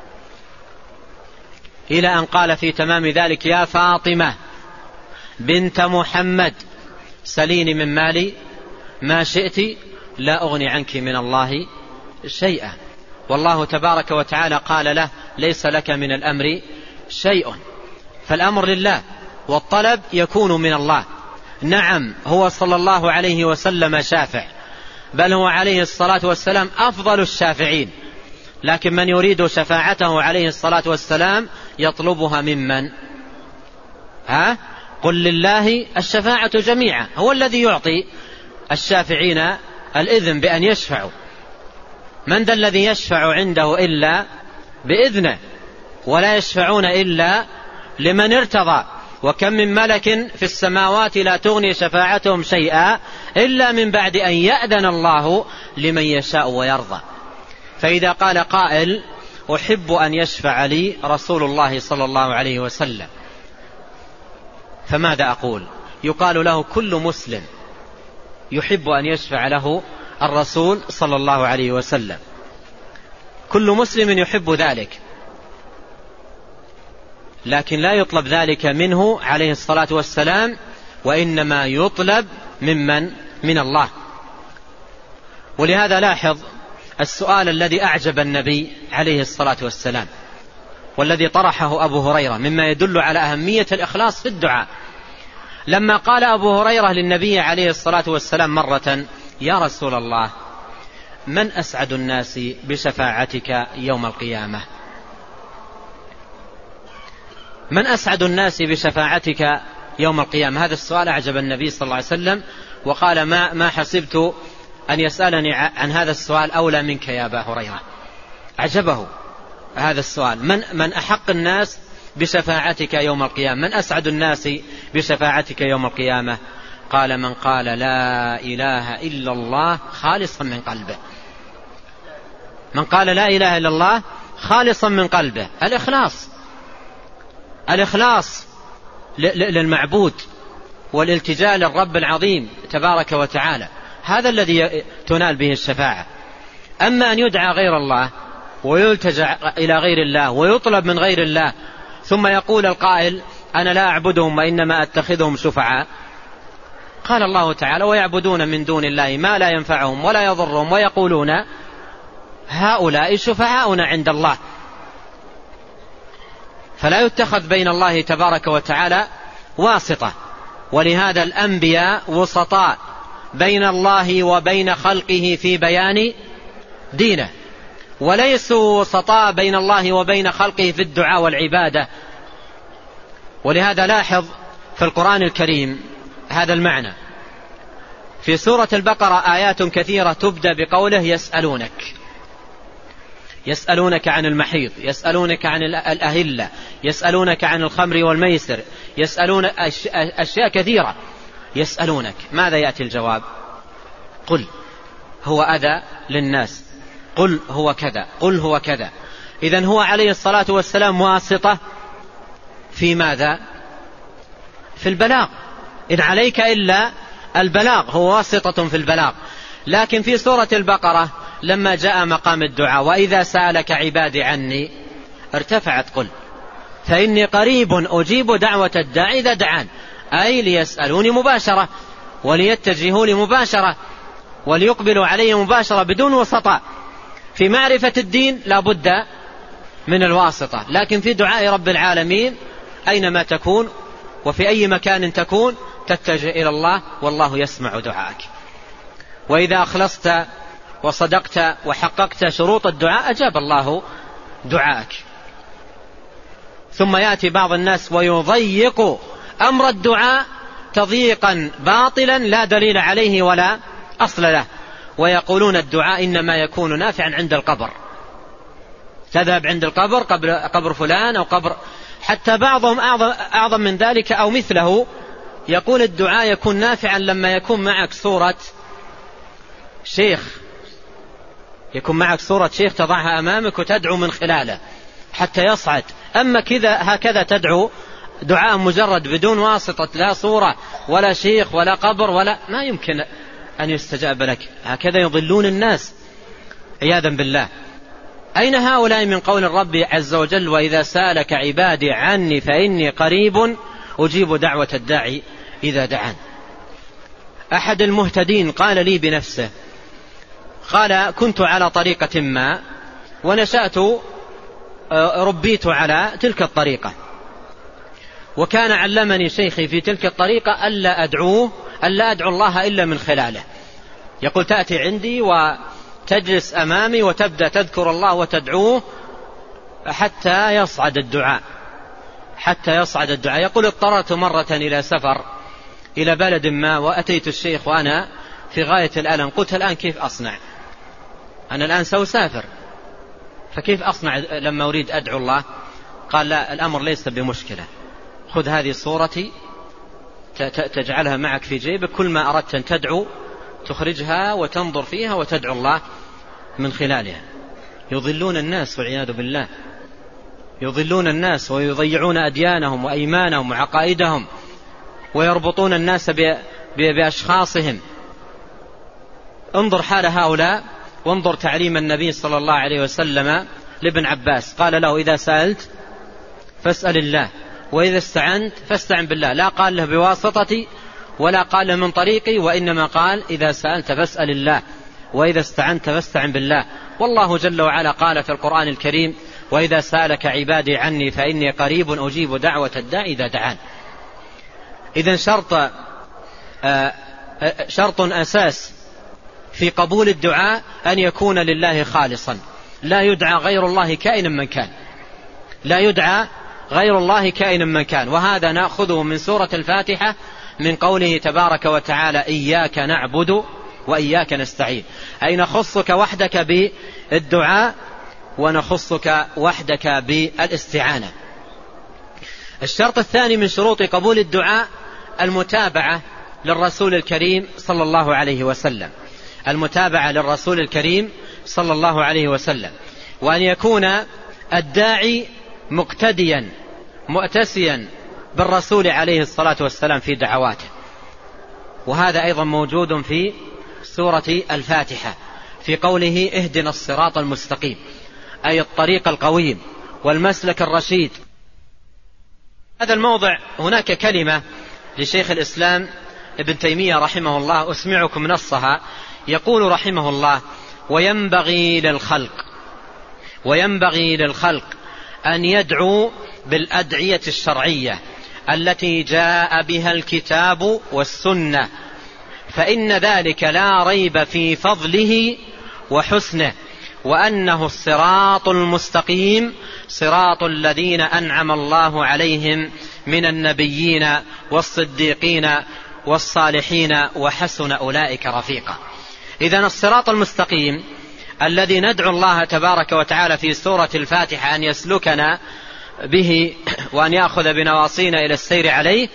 Speaker 1: إلى أن قال في تمام ذلك يا فاطمة بنت محمد سليني من مالي ما شئت لا أغني عنك من الله شيئا. والله تبارك وتعالى قال له ليس لك من الأمر شيء، فالأمر لله والطلب يكون من الله. نعم هو صلى الله عليه وسلم شافع، بل هو عليه الصلاة والسلام أفضل الشافعين، لكن من يريد شفاعته عليه الصلاة والسلام يطلبها ممن؟ ها؟ قل لله الشفاعة جميعا، هو الذي يعطي الشافعين الإذن بأن يشفعوا. من ذا الذي يشفع عنده إلا بإذنه، ولا يشفعون إلا لمن ارتضى. وكم من ملك في السماوات لا تغني شفاعتهم شيئا إلا من بعد أن يأذن الله لمن يشاء ويرضى. فإذا قال قائل أحب أن يشفع لي رسول الله صلى الله عليه وسلم، فماذا أقول؟ يقال له كل مسلم يحب أن يشفع له الرسول صلى الله عليه وسلم، كل مسلم يحب ذلك، لكن لا يطلب ذلك منه عليه الصلاة والسلام، وإنما يطلب ممن من الله. ولهذا لاحظ السؤال الذي أعجب النبي عليه الصلاة والسلام والذي طرحه أبو هريرة، مما يدل على أهمية الإخلاص في الدعاء. لما قال أبو هريرة للنبي عليه الصلاة والسلام مرة يا رسول الله من أسعد الناس بشفاعتك يوم القيامة؟ من أسعد الناس بشفاعتك يوم القيامة؟ هذا السؤال أعجب النبي صلى الله عليه وسلم، وقال ما, ما حسبت أن يسألني عن هذا السؤال أولى منك يا أبا هريرة. أعجبه هذا السؤال، من, من أحق الناس بشفاعتك يوم القيامة؟ من أسعد الناس بشفاعتك يوم القيامة؟ قال من قال لا إله إلا الله خالصا من قلبه. من قال لا إله إلا الله خالصا من قلبه، الإخلاص، الإخلاص للمعبود والالتجاء للرب العظيم تبارك وتعالى، هذا الذي تنال به الشفاعة. أما أن يدعى غير الله ويلتجأ إلى غير الله ويطلب من غير الله ثم يقول القائل أنا لا أعبدهم وإنما أتخذهم شفعاء، قال الله تعالى ويعبدون من دون الله ما لا ينفعهم ولا يضرهم ويقولون هؤلاء شفعاؤنا عند الله. فلا يتخذ بين الله تبارك وتعالى واسطة. ولهذا الأنبياء وسطاء بين الله وبين خلقه في بيان دينه، وليسوا وسطاء بين الله وبين خلقه في الدعاء والعبادة. ولهذا لاحظ في القرآن الكريم هذا المعنى. في سورة البقرة آيات كثيرة تبدأ بقوله يسألونك يسألونك عن المحيض، يسألونك عن الأهلة، يسألونك عن الخمر والميسر، يسألون أشياء كثيرة يسألونك. ماذا يأتي الجواب؟ قل هو أذى للناس، قل هو كذا، قل هو كذا. إذن هو عليه الصلاة والسلام واسطة في ماذا؟ في البلاغ. إن عليك إلا البلاغ، هو واسطة في البلاغ. لكن في سورة البقرة لما جاء مقام الدعاء وإذا سألك عبادي عني ارتفعت قل فإني قريب أجيب دعوة الداعي إذا دعان، أي ليسألوني مباشرة وليتجهوا لي مباشرة وليقبلوا علي مباشرة بدون وسطاء. في معرفة الدين لا بد من الواسطة، لكن في دعاء رب العالمين أينما تكون وفي أي مكان تكون تتجه إلى الله والله يسمع دعاءك. وإذا أخلصت وصدقت وحققت شروط الدعاء أجاب الله دعاءك. ثم يأتي بعض الناس ويضيق أمر الدعاء تضييقا باطلا لا دليل عليه ولا أصل له، ويقولون الدعاء إنما يكون نافعا عند القبر. تذهب عند القبر، قبر, قبر فلان أو قبر، حتى بعضهم أعظم, أعظم من ذلك أو مثله، يقول الدعاء يكون نافعا لما يكون معك صورة شيخ، يكون معك صورة شيخ تضعها أمامك وتدعو من خلاله حتى يصعد. أما كذا هكذا تدعو دعاء مجرد بدون واسطة، لا صورة ولا شيخ ولا قبر ولا، ما يمكن أن يستجاب لك. هكذا يضلون الناس عياذا بالله. أين هؤلاء من قول الرب عز وجل وإذا سألك عبادي عني فإني قريب أجيب دعوة الداعي إذا دعان؟ أحد المهتدين قال لي بنفسه، قال كنت على طريقة ما ونشأت ربيت على تلك الطريقة، وكان علمني شيخي في تلك الطريقة ألا أدعوه ألا أدعو الله إلا من خلاله. يقول تأتي عندي وتجلس أمامي وتبدأ تذكر الله وتدعوه حتى يصعد الدعاء حتى يصعد الدعاء. يقول اضطررت مرة إلى سفر إلى بلد ما وأتيت الشيخ وأنا في غاية الألم، قلت الآن كيف أصنع؟ أنا الآن سأسافر، فكيف أصنع لما أريد أدعو الله؟ قال لا، الأمر ليس بمشكلة، خذ هذه صورتي تجعلها معك في جيبك، كل ما أردت أن تدعو تخرجها وتنظر فيها وتدعو الله من خلالها. يضلون الناس والعياذ بالله، يضلون الناس ويضيعون أديانهم وأيمانهم وعقائدهم ويربطون الناس بأشخاصهم. انظر حال هؤلاء وانظر تعليم النبي صلى الله عليه وسلم لابن عباس، قال له إذا سألت فاسأل الله وإذا استعنت فاستعن بالله. لا قال له بواسطتي ولا قال له من طريقي، وإنما قال إذا سألت فاسأل الله وإذا استعنت فاستعن بالله. والله جل وعلا قال في القرآن الكريم وإذا سألك عبادي عني فإني قريب أجيب دعوة الداعي إذا دعان. إذن شرط شرط أساس في قبول الدعاء أن يكون لله خالصا، لا يدعى غير الله كائنا من كان، لا يدعى غير الله كائنا من كان. وهذا نأخذه من سورة الفاتحة من قوله تبارك وتعالى إياك نعبد وإياك نستعين، أي نخصك وحدك بالدعاء ونخصك وحدك بالاستعانة. الشرط الثاني من شروط قبول الدعاء المتابعة للرسول الكريم صلى الله عليه وسلم، المتابعة للرسول الكريم صلى الله عليه وسلم، وأن يكون الداعي مقتديا مؤتسيا بالرسول عليه الصلاة والسلام في دعواته. وهذا أيضا موجود في سورة الفاتحة في قوله اهدنا الصراط المستقيم، أي الطريق القويم والمسلك الرشيد. هذا الموضع هناك كلمة لشيخ الإسلام ابن تيمية رحمه الله أسمعكم نصها، يقول رحمه الله: وينبغي للخلق وينبغي للخلق أن يدعوا بالأدعية الشرعية التي جاء بها الكتاب والسنة، فإن ذلك لا ريب في فضله وحسنه، وأنه الصراط المستقيم، صراط الذين أنعم الله عليهم من النبيين والصديقين والصالحين وحسن أولئك رفيقا. إذن الصراط المستقيم الذي ندعو الله تبارك وتعالى في سورة الفاتحة أن يسلكنا به وأن يأخذ بنواصينا إلى السير عليه،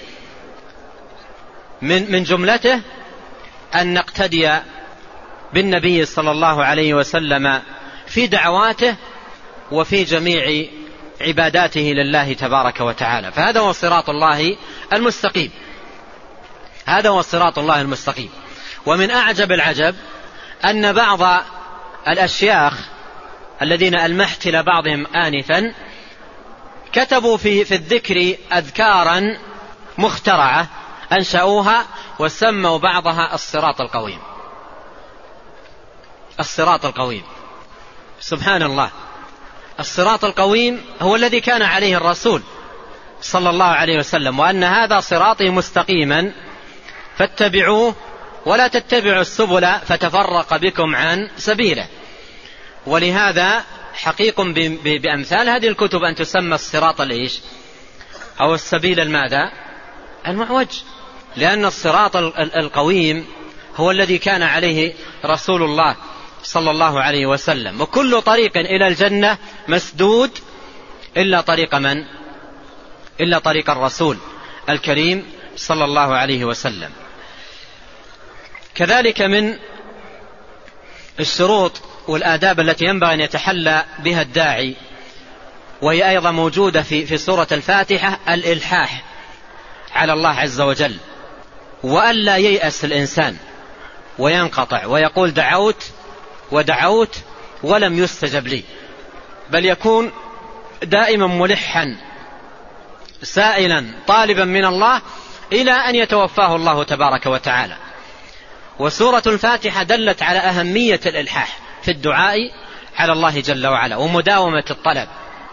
Speaker 1: من من جملته أن نقتدي بالنبي صلى الله عليه وسلم في دعواته وفي جميع عباداته لله تبارك وتعالى. فهذا هو صراط الله المستقيم، هذا هو صراط الله المستقيم. ومن أعجب العجب أن بعض الأشياخ الذين ألمحت إلى بعضهم آنفا كتبوا في, في الذكر أذكارا مخترعة أنشأوها وسموا بعضها الصراط القويم. الصراط القويم، سبحان الله، الصراط القويم هو الذي كان عليه الرسول صلى الله عليه وسلم، وأن هذا صراطي مستقيما فاتبعوه ولا تتبعوا السبل فتفرق بكم عن سبيله. ولهذا حقيق بأمثال هذه الكتب أن تسمى الصراط الإيش أو السبيل الماذا المعوج، لأن الصراط القويم هو الذي كان عليه رسول الله صلى الله عليه وسلم. وكل طريق إلى الجنة مسدود إلا طريق من؟ إلا طريق الرسول الكريم صلى الله عليه وسلم. كذلك من الشروط والآداب التي ينبغي أن يتحلى بها الداعي، وهي أيضا موجودة في في سورة الفاتحة، الإلحاح على الله عز وجل، وألا ييأس الإنسان وينقطع ويقول دعوت ودعوت ولم يستجب لي، بل يكون دائما ملحا سائلا طالبا من الله إلى أن يتوفاه الله تبارك وتعالى. وسورة الفاتحة دلت على أهمية الإلحاح في الدعاء على الله جل وعلا ومداومة الطلب،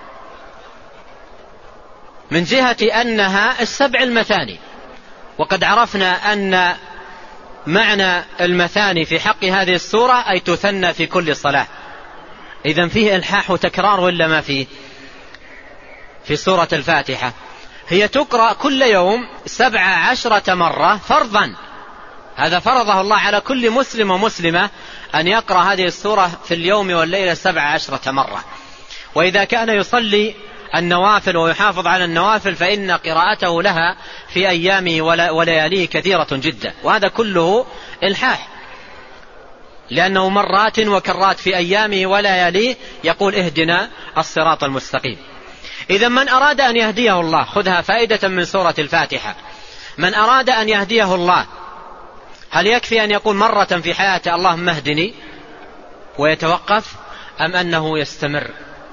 Speaker 1: من جهة أنها السبع المثاني، وقد عرفنا أن معنى المثاني في حق هذه السورة أي تثنى في كل صلاة. إذن فيه إلحاح وتكرار ولا ما فيه؟ في سورة الفاتحة هي تقرأ كل يوم سبع عشرة مرة فرضا، هذا فرضه الله على كل مسلم ومسلمة أن يقرأ هذه السورة في اليوم والليلة سبع عشرة مرة. وإذا كان يصلي النوافل ويحافظ على النوافل فإن قراءته لها في أيامه ولياليه كثيرة جدا، وهذا كله إلحاح، لأنه مرات وكرات في أيامه ولياليه يقول اهدنا الصراط المستقيم. إذا من أراد أن يهديه الله، خذها فائدة من سورة الفاتحة، من أراد أن يهديه الله هل يكفي أن يقول مرة في حياته اللهم اهدني ويتوقف، أم أنه يستمر؟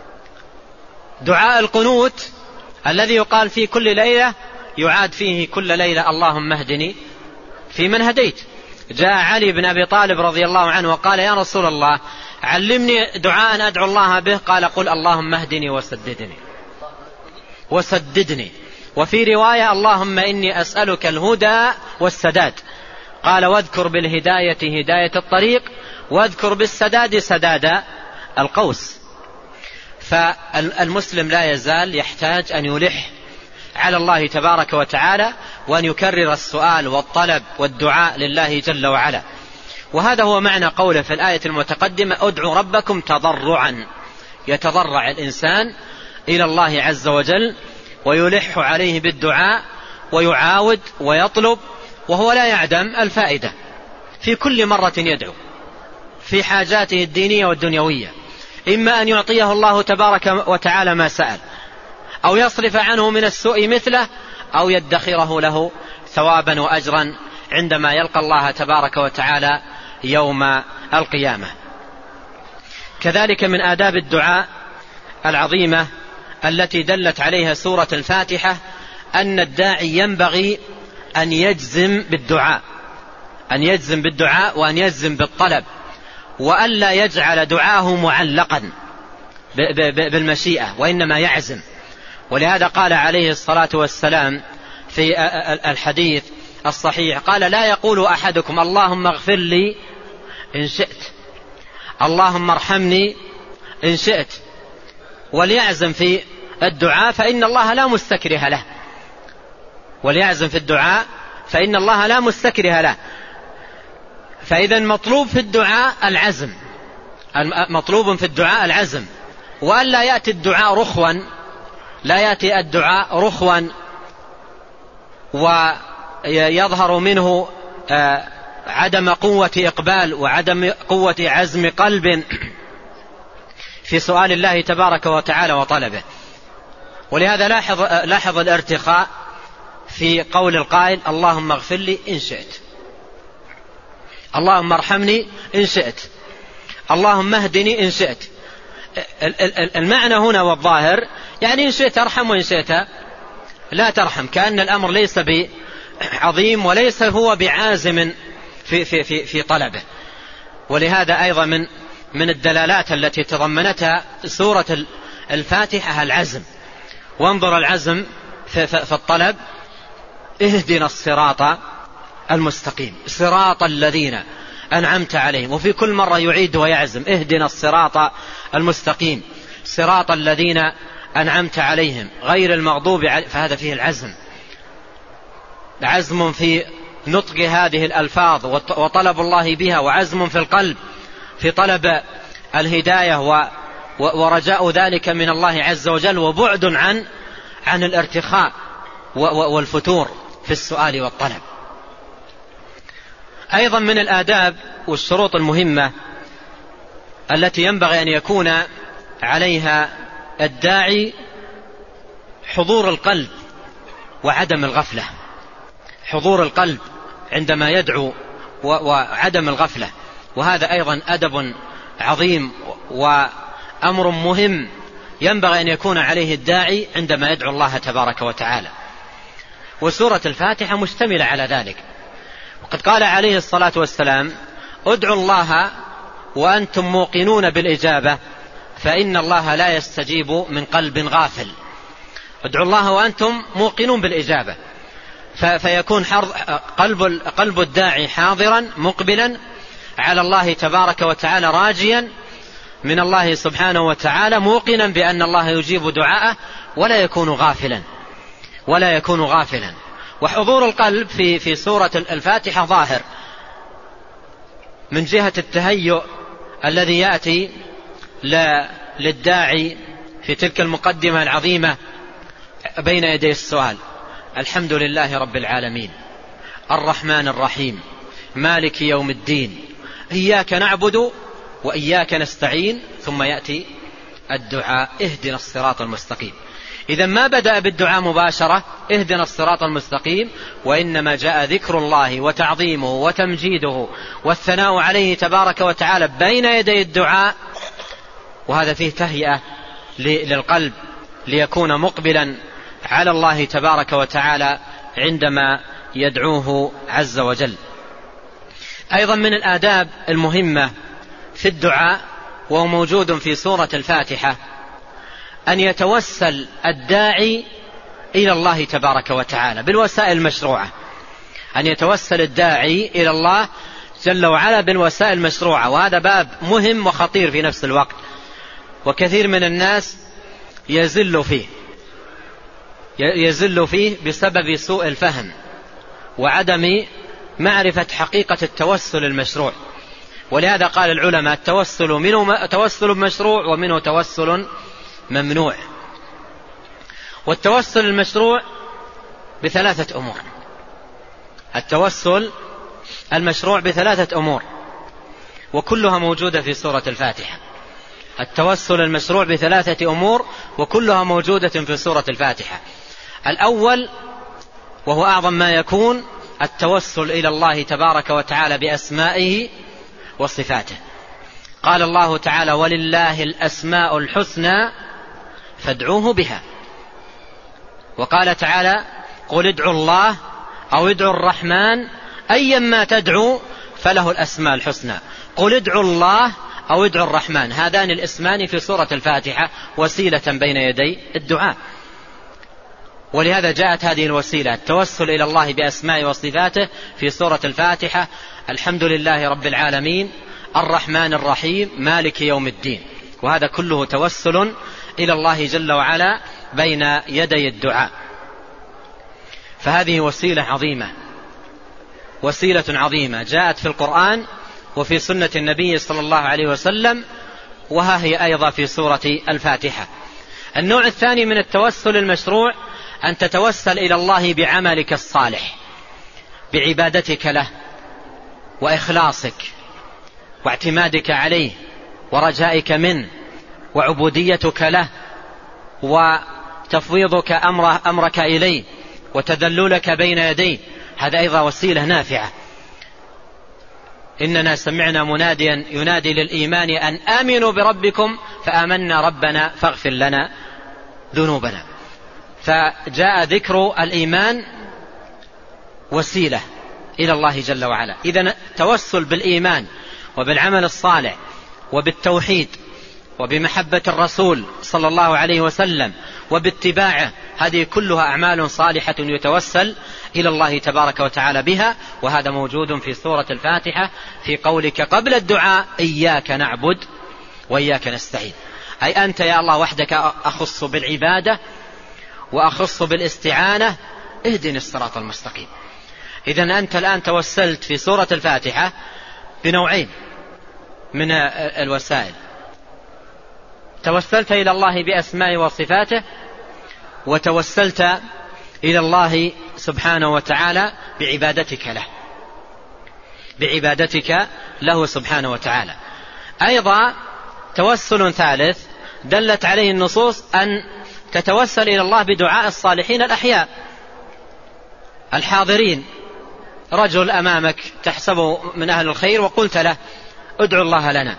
Speaker 1: دعاء القنوت الذي يقال فيه كل ليلة يعاد فيه كل ليلة اللهم اهدني في من هديت. جاء علي بن أبي طالب رضي الله عنه وقال يا رسول الله علمني دعاء أدعو الله به، قال قل اللهم اهدني وسددني وسددني وفي رواية اللهم إني أسألك الهدى والسداد، قال واذكر بالهداية هداية الطريق واذكر بالسداد سداد القوس. فالمسلم لا يزال يحتاج أن يلح على الله تبارك وتعالى وأن يكرر السؤال والطلب والدعاء لله جل وعلا. وهذا هو معنى قوله في الآية المتقدمة ادعوا ربكم تضرعا، يتضرع الإنسان إلى الله عز وجل ويلح عليه بالدعاء ويعاود ويطلب، وهو لا يعدم الفائدة في كل مرة يدعو في حاجاته الدينية والدنيوية، إما أن يعطيه الله تبارك وتعالى ما سأل، أو يصرف عنه من السوء مثله، أو يدخره له ثوابا وأجرا عندما يلقى الله تبارك وتعالى يوم القيامة. كذلك من آداب الدعاء العظيمة التي دلت عليها سورة الفاتحة أن الداعي ينبغي أن يجزم بالدعاء أن يجزم بالدعاء وأن يجزم بالطلب، وألا يجعل دعاه معلقا بالمشيئة، وإنما يعزم. ولهذا قال عليه الصلاة والسلام في الحديث الصحيح، قال: لا يقول أحدكم اللهم اغفر لي إن شئت، اللهم ارحمني إن شئت، وليعزم في الدعاء فإن الله لا مستكره له وليعزم في الدعاء فإن الله لا مستكره له. فإذا مطلوب في الدعاء العزم مطلوب في الدعاء العزم وألا يأتي الدعاء رخوا لا يأتي الدعاء رخوا ويظهر منه عدم قوة إقبال وعدم قوة عزم قلب في سؤال الله تبارك وتعالى وطلبه. ولهذا لاحظ, لاحظ الارتخاء في قول القائل: اللهم اغفر لي إن شئت، اللهم ارحمني إن شئت، اللهم اهدني إن شئت. المعنى هنا والظاهر يعني إن شئت ارحم وإن شئت لا ترحم، كأن الأمر ليس بعظيم وليس هو بعازم في, في, في, في طلبه. ولهذا أيضا من, من الدلالات التي تضمنتها سورة الفاتحة العزم. وانظر العزم في, في, في الطلب: اهدنا الصراط المستقيم، صراط الذين أنعمت عليهم. وفي كل مرة يعيد ويعزم: اهدنا الصراط المستقيم، صراط الذين أنعمت عليهم غير المغضوب عليهم. فهذا فيه العزم، عزم في نطق هذه الألفاظ وطلب الله بها، وعزم في القلب في طلب الهداية ورجاء ذلك من الله عز وجل، وبعد عن عن الارتخاء والفتور في السؤال والطلب. أيضا من الآداب والشروط المهمة التي ينبغي أن يكون عليها الداعي حضور القلب وعدم الغفلة. حضور القلب عندما يدعو وعدم الغفلة، وهذا أيضا أدب عظيم وأمر مهم ينبغي أن يكون عليه الداعي عندما يدعو الله تبارك وتعالى. وسورة الفاتحة مشتملة على ذلك. وقد قال عليه الصلاة والسلام: ادعوا الله وأنتم موقنون بالإجابة فإن الله لا يستجيب من قلب غافل. ادعوا الله وأنتم موقنون بالإجابة، فيكون قلب, قلب الداعي حاضرا مقبلا على الله تبارك وتعالى، راجيا من الله سبحانه وتعالى، موقنا بأن الله يجيب دعاءه ولا يكون غافلا ولا يكون غافلا. وحضور القلب في في سورة الفاتحة ظاهر من جهة التهيؤ الذي يأتي للداعي في تلك المقدمة العظيمة بين يدي السؤال: الحمد لله رب العالمين، الرحمن الرحيم، مالك يوم الدين، إياك نعبد وإياك نستعين. ثم يأتي الدعاء: اهدنا الصراط المستقيم. إذا ما بدأ بالدعاء مباشرة اهدنا الصراط المستقيم، وإنما جاء ذكر الله وتعظيمه وتمجيده والثناء عليه تبارك وتعالى بين يدي الدعاء، وهذا فيه تهيئة للقلب ليكون مقبلا على الله تبارك وتعالى عندما يدعوه عز وجل. أيضا من الآداب المهمة في الدعاء وهو موجود في سورة الفاتحة أن يتوسل الداعي إلى الله تبارك وتعالى بالوسائل المشروعة. أن يتوسل الداعي إلى الله جل وعلا بالوسائل المشروعة، وهذا باب مهم وخطير في نفس الوقت، وكثير من الناس يزل فيه يزل فيه بسبب سوء الفهم وعدم معرفة حقيقة التوسل المشروع. ولهذا قال العلماء: التوسل منه توسل مشروع ومنه توسل ممنوع. والتوسل المشروع بثلاثة أمور. التوسل المشروع بثلاثة أمور وكلها موجودة في سورة الفاتحة. التوسل المشروع بثلاثة أمور وكلها موجودة في سورة الفاتحة. الأول وهو أعظم ما يكون التوسل إلى الله تبارك وتعالى بأسمائه وصفاته. قال الله تعالى: ولله الأسماء الحسنى فادعوه بها. وقال تعالى: قل ادعوا الله أو ادعوا الرحمن أيما تدعو فله الأسماء الحسنى. قل ادعوا الله أو ادعوا الرحمن، هذان الاسمان في سورة الفاتحة وسيلة بين يدي الدعاء. ولهذا جاءت هذه الوسيلة التوسل إلى الله بأسماء وصفاته في سورة الفاتحة: الحمد لله رب العالمين الرحمن الرحيم مالك يوم الدين. وهذا كله توسل إلى الله جل وعلا بين يدي الدعاء. فهذه وسيلة عظيمة، وسيلة عظيمة جاءت في القرآن وفي سنة النبي صلى الله عليه وسلم، وها هي أيضا في سورة الفاتحة. النوع الثاني من التوسل المشروع أن تتوسل إلى الله بعملك الصالح، بعبادتك له وإخلاصك واعتمادك عليه ورجائك منه وعبوديتك له وتفويضك أمره أمرك إليه وتذللك بين يديه. هذا أيضا وسيلة نافعة. إننا سمعنا مناديا ينادي للإيمان أن آمنوا بربكم فآمنا ربنا فاغفر لنا ذنوبنا. فجاء ذكر الإيمان وسيلة إلى الله جل وعلا. إذن توسل بالإيمان وبالعمل الصالح وبالتوحيد وبمحبة الرسول صلى الله عليه وسلم وباتباعه، هذه كلها أعمال صالحة يتوسل إلى الله تبارك وتعالى بها. وهذا موجود في سورة الفاتحة في قولك قبل الدعاء: إياك نعبد وإياك نستعين، أي أنت يا الله وحدك أخص بالعبادة وأخص بالاستعانة، اهدني الصراط المستقيم. إذن أنت الآن توسلت في سورة الفاتحة بنوعين من الوسائل: توسلت إلى الله بأسماء وصفاته، وتوسلت إلى الله سبحانه وتعالى بعبادتك له بعبادتك له سبحانه وتعالى. أيضا توسل ثالث دلت عليه النصوص أن تتوسل إلى الله بدعاء الصالحين الأحياء الحاضرين. رجل أمامك تحسبه من أهل الخير وقلت له: ادعو الله لنا،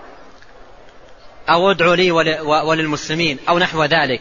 Speaker 1: أو ادعو لي وللمسلمين، أو نحو ذلك،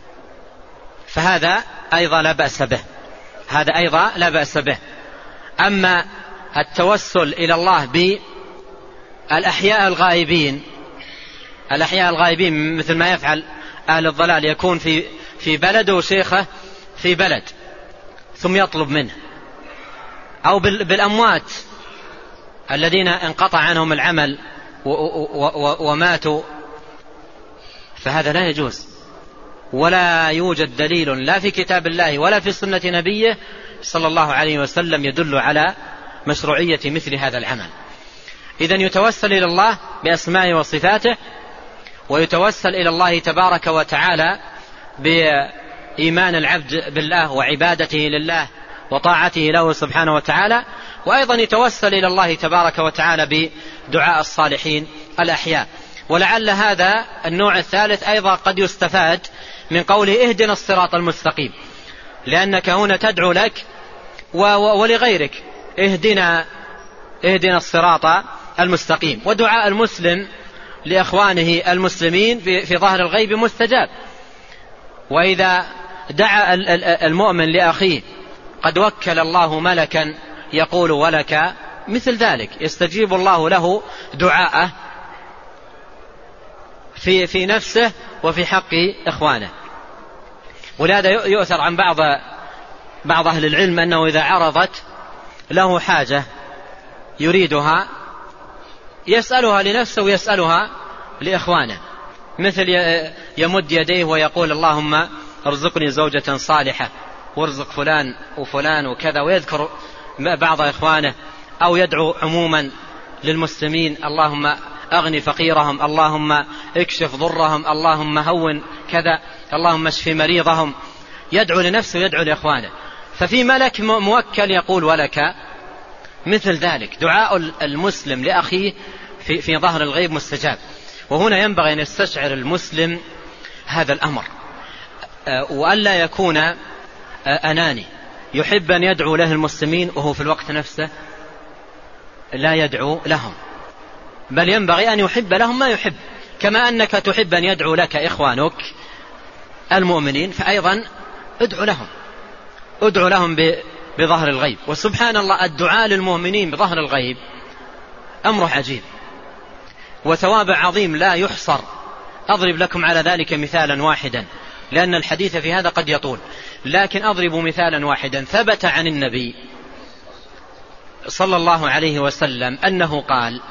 Speaker 1: فهذا أيضا لا بأس به هذا أيضا لا بأس به. أما التوسل إلى الله بالأحياء الغائبين الأحياء الغائبين مثل ما يفعل أهل الضلال، يكون في في بلد وشيخه في بلد ثم يطلب منه، أو بالأموات الذين انقطع عنهم العمل وماتوا، فهذا لا يجوز، ولا يوجد دليل لا في كتاب الله ولا في سنة نبيه صلى الله عليه وسلم يدل على مشروعية مثل هذا العمل. إذن يتوسل إلى الله بأسماء وصفاته، ويتوسل إلى الله تبارك وتعالى بإيمان العبد بالله وعبادته لله وطاعته له سبحانه وتعالى، وأيضا يتوسل إلى الله تبارك وتعالى بدعاء الصالحين الأحياء. ولعل هذا النوع الثالث أيضا قد يستفاد من قوله اهدنا الصراط المستقيم، لأنك هنا تدعو لك ولغيرك: اهدنا اهدنا الصراط المستقيم. ودعاء المسلم لإخوانه المسلمين في, في ظهر الغيب مستجاب. وإذا دعا المؤمن لأخيه قد وكل الله ملكا يقول ولك مثل ذلك، يستجيب الله له دعاءه في, في نفسه وفي حق إخوانه. ولهذا يؤثر عن بعض بعض أهل العلم أنه إذا عرضت له حاجة يريدها يسألها لنفسه ويسألها لإخوانه، مثل يمد يديه ويقول: اللهم ارزقني زوجة صالحة وارزق فلان وفلان وكذا، ويذكر بعض إخوانه، أو يدعو عموما للمسلمين: اللهم أغني فقيرهم، اللهم اكشف ضرهم، اللهم هون كذا، اللهم اشف مريضهم. يدعو لنفسه ويدعو لإخوانه. ففي ملك موكل يقول ولك مثل ذلك. دعاء المسلم لأخيه في, في ظهر الغيب مستجاب. وهنا ينبغي أن يستشعر المسلم هذا الأمر، وألا يكون أناني يحب أن يدعو له المسلمين وهو في الوقت نفسه لا يدعو لهم، بل ينبغي أن يحب لهم ما يحب. كما أنك تحب أن يدعو لك إخوانك المؤمنين، فأيضا ادعو لهم ادعو لهم بظهر الغيب. وسبحان الله الدعاء للمؤمنين بظهر الغيب أمره عجيب وثواب عظيم لا يحصر. أضرب لكم على ذلك مثالا واحدا لأن الحديث في هذا قد يطول، لكن أضرب مثالا واحدا. ثبت عن النبي صلى الله عليه وسلم أنه قال: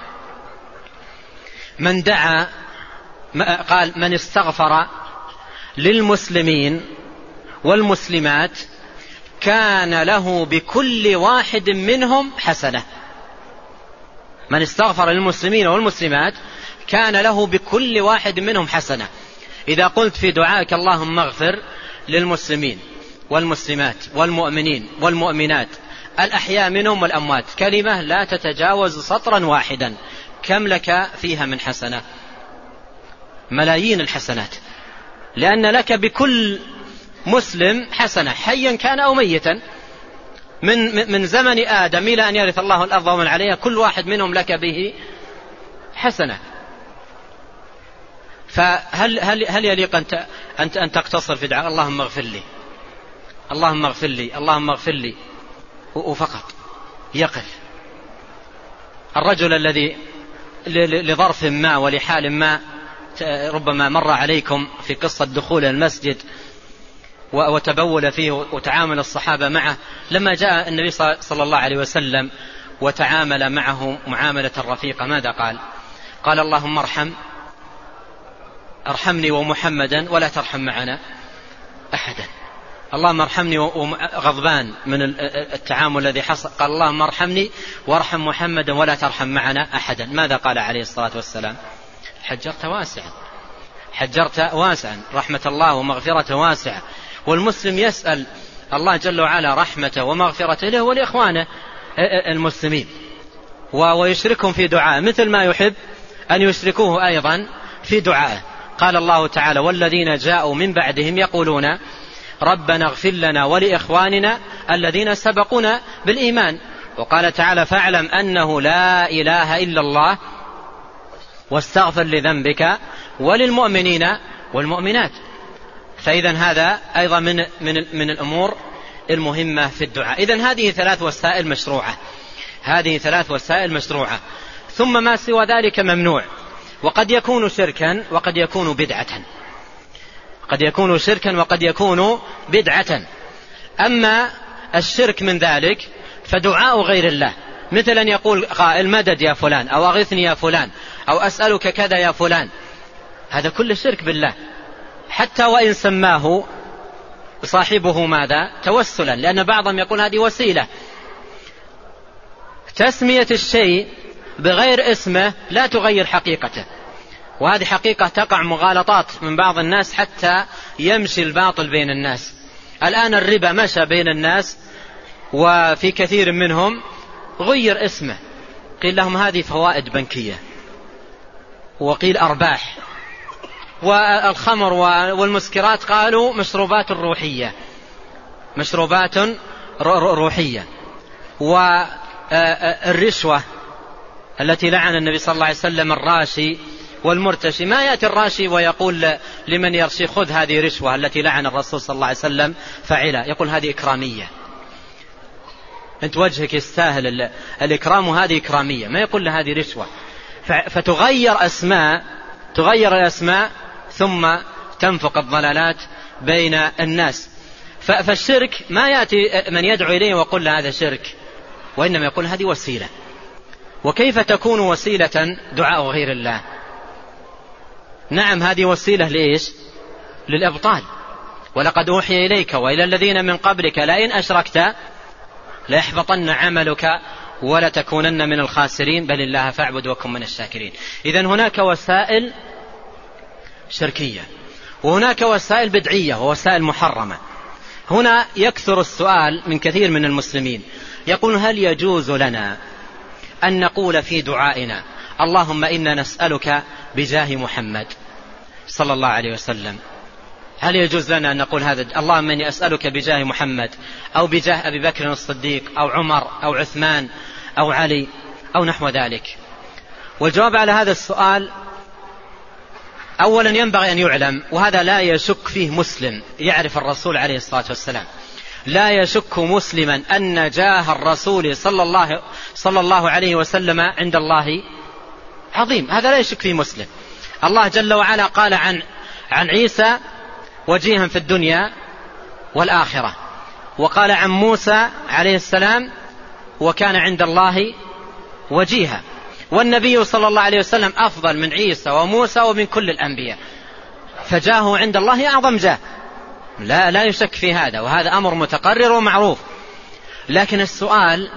Speaker 1: من دعا قال من استغفر للمسلمين والمسلمات كان له بكل واحد منهم حسنة. من استغفر للمسلمين والمسلمات كان له بكل واحد منهم حسنة. إذا قلت في دعائك اللهم اغفر للمسلمين والمسلمات والمؤمنين والمؤمنات الأحياء منهم والأموات كلمة لا تتجاوز سطرا واحدا، كم لك فيها من حسنة؟ ملايين الحسنات، لأن لك بكل مسلم حسنة حيا كان أو ميتا، من من زمن آدم إلى أن يرث الله الأرض ومن عليها كل واحد منهم لك به حسنة. فهل هل هل يليق أن أنت أن تقتصر في دعاء اللهم اغفر لي اللهم اغفر لي اللهم اغفر لي وفقط يقف؟ الرجل الذي لظرف ما ولحال ما ربما مر عليكم في قصة دخول المسجد وتبول فيه وتعامل الصحابة معه، لما جاء النبي صلى الله عليه وسلم وتعامل معه معاملة الرفيقة ماذا قال؟ قال اللهم ارحم ارحمني ومحمدا ولا ترحم معنا أحدا. اللهم ارحمني وغضبان من التعامل الذي حصل، قال اللهم ارحمني وارحم محمدا ولا ترحم معنا أحدا. ماذا قال عليه الصلاة والسلام؟ حجرت واسعا حجرت واسعا، رحمة الله ومغفرته واسعة. والمسلم يسأل الله جل وعلا رحمته ومغفرته له ولإخوانه المسلمين ويشركهم في دعاء مثل ما يحب أن يشركوه أيضا في دعاء. قال الله تعالى والذين جاءوا من بعدهم يقولون ربنا اغفر لنا ولإخواننا الذين سبقونا بالإيمان. وقال تعالى فاعلم أنه لا إله إلا الله واستغفر لذنبك وللمؤمنين والمؤمنات. فإذا هذا أيضا من, من, من الأمور المهمة في الدعاء. إذن هذه ثلاث وسائل مشروعة هذه ثلاث وسائل مشروعة ثم ما سوى ذلك ممنوع، وقد يكون شركا وقد يكون بدعة قد يكون شركا وقد يكون بدعة. أما الشرك من ذلك فدعاء غير الله، مثل أن يقول قائل مدد يا فلان أو أغثني يا فلان أو أسألك كذا يا فلان، هذا كل شرك بالله، حتى وإن سماه صاحبه ماذا؟ توسلا، لأن بعضهم يقول هذه وسيلة. تسمية الشيء بغير اسمه لا تغير حقيقته، وهذه حقيقة تقع مغالطات من بعض الناس حتى يمشي الباطل بين الناس. الآن الربا مشى بين الناس وفي كثير منهم غير اسمه، قيل لهم هذه فوائد بنكية وقيل أرباح. والخمر والمسكرات قالوا مشروبات روحية مشروبات روحية. والرشوة التي لعن النبي صلى الله عليه وسلم الراشي والمرتشي، ما يأتي الراشي ويقول لمن يرشي خذ هذه رشوة التي لعن الرسول صلى الله عليه وسلم فعلا، يقول هذه إكرامية، أنت وجهك يستاهل الإكرام وهذه إكرامية، ما يقول له هذه رشوة. فتغير أسماء تغير الأسماء ثم تنفق الضلالات بين الناس. فالشرك ما يأتي من يدعو إليه ويقول له هذا شرك، وإنما يقول هذه وسيلة. وكيف تكون وسيلة دعاء غير الله؟ نعم هذه وسيلة لإيش؟ للإبطال. ولقد أوحي إليك وإلى الذين من قبلك لئن أشركت ليحبطن عملك ولتكونن من الخاسرين بل الله فاعبد وكن من الشاكرين. إذن هناك وسائل شركية وهناك وسائل بدعية ووسائل محرمة. هنا يكثر السؤال من كثير من المسلمين، يقول هل يجوز لنا أن نقول في دعائنا اللهم إنا نسألك بجاه محمد صلى الله عليه وسلم؟ هل يجوز لنا أن نقول هذا اللهم إني أسألك بجاه محمد أو بجاه أبي بكر الصديق أو عمر أو عثمان أو علي أو نحو ذلك؟ والجواب على هذا السؤال أولا ينبغي أن يعلم، وهذا لا يشك فيه مسلم يعرف الرسول عليه الصلاة والسلام، لا يشك مسلما أن جاه الرسول صلى الله, صلى الله عليه وسلم عند الله عظيم. هذا لا يشك فيه مسلم. الله جل وعلا قال عن, عن عيسى وجيها في الدنيا والآخرة، وقال عن موسى عليه السلام وكان عند الله وجيها. والنبي صلى الله عليه وسلم أفضل من عيسى وموسى ومن كل الأنبياء، فجاهه عند الله أعظم جاه، لا, لا يشك في هذا، وهذا أمر متقرر ومعروف. لكن السؤال: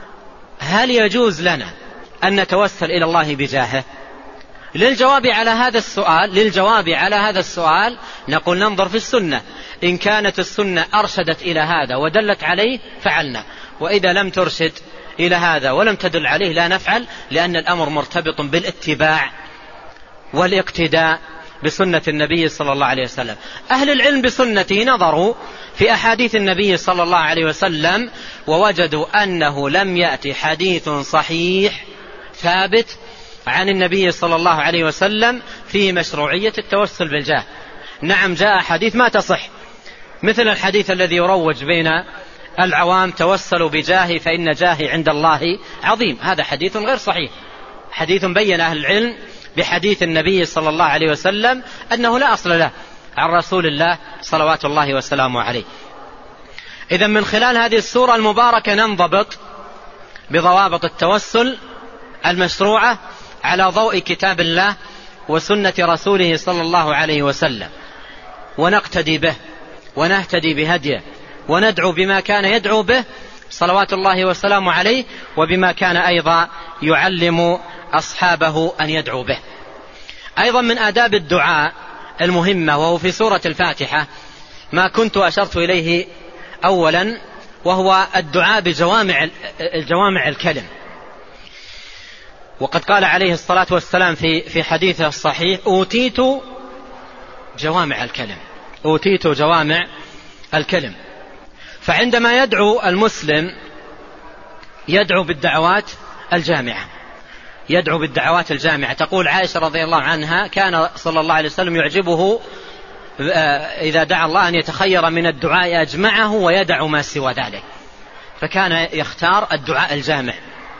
Speaker 1: هل يجوز لنا أن نتوسل إلى الله بجاهه؟ للجواب على هذا السؤال للجواب على هذا السؤال نقول: ننظر في السنة، إن كانت السنة أرشدت إلى هذا ودلت عليه فعلنا، وإذا لم ترشد إلى هذا ولم تدل عليه لا نفعل، لأن الأمر مرتبط بالاتباع والاقتداء بسنة النبي صلى الله عليه وسلم. أهل العلم بسنته نظروا في أحاديث النبي صلى الله عليه وسلم ووجدوا أنه لم يأتي حديث صحيح ثابت عن النبي صلى الله عليه وسلم في مشروعية التوسل بالجاه. نعم، جاء حديث ما تصح، مثل الحديث الذي يروج بين العوام: توسلوا بجاهي فإن جاهي عند الله عظيم. هذا حديث غير صحيح، حديث بين أهل العلم بحديث النبي صلى الله عليه وسلم أنه لا أصل له عن رسول الله صلوات الله وسلامه عليه. إذن من خلال هذه السورة المباركة ننضبط بضوابط التوسل المشروعة على ضوء كتاب الله وسنة رسوله صلى الله عليه وسلم، ونقتدي به ونهتدي بهديه، وندعو بما كان يدعو به صلوات الله وسلامه عليه، وبما كان أيضا يعلم أصحابه أن يدعو به. أيضا من آداب الدعاء المهمة وهو في سورة الفاتحة ما كنت أشرت إليه أولا، وهو الدعاء بجوامع الجوامع الكلم. وقد قال عليه الصلاة والسلام في في حديثه الصحيح: أوتيت جوامع الكلم، أوتيت جوامع الكلم. فعندما يدعو المسلم يدعو بالدعوات الجامعة، يدعو بالدعوات الجامعة. تقول عائشة رضي الله عنها: كان صلى الله عليه وسلم يعجبه إذا دعا الله أن يتخير من الدعاء أجمعه ويدع ما سوى ذلك، فكان يختار الدعاء الجامع.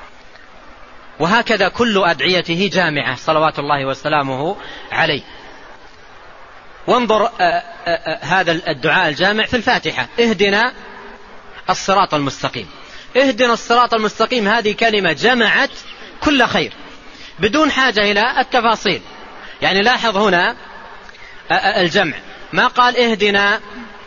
Speaker 1: وهكذا كل أدعيته جامعة صلوات الله وسلامه عليه. وانظر هذا الدعاء الجامع في الفاتحة: اهدنا الصراط المستقيم. اهدنا الصراط المستقيم، هذه كلمة جمعت كل خير بدون حاجة إلى التفاصيل. يعني لاحظ هنا الجمع، ما قال اهدنا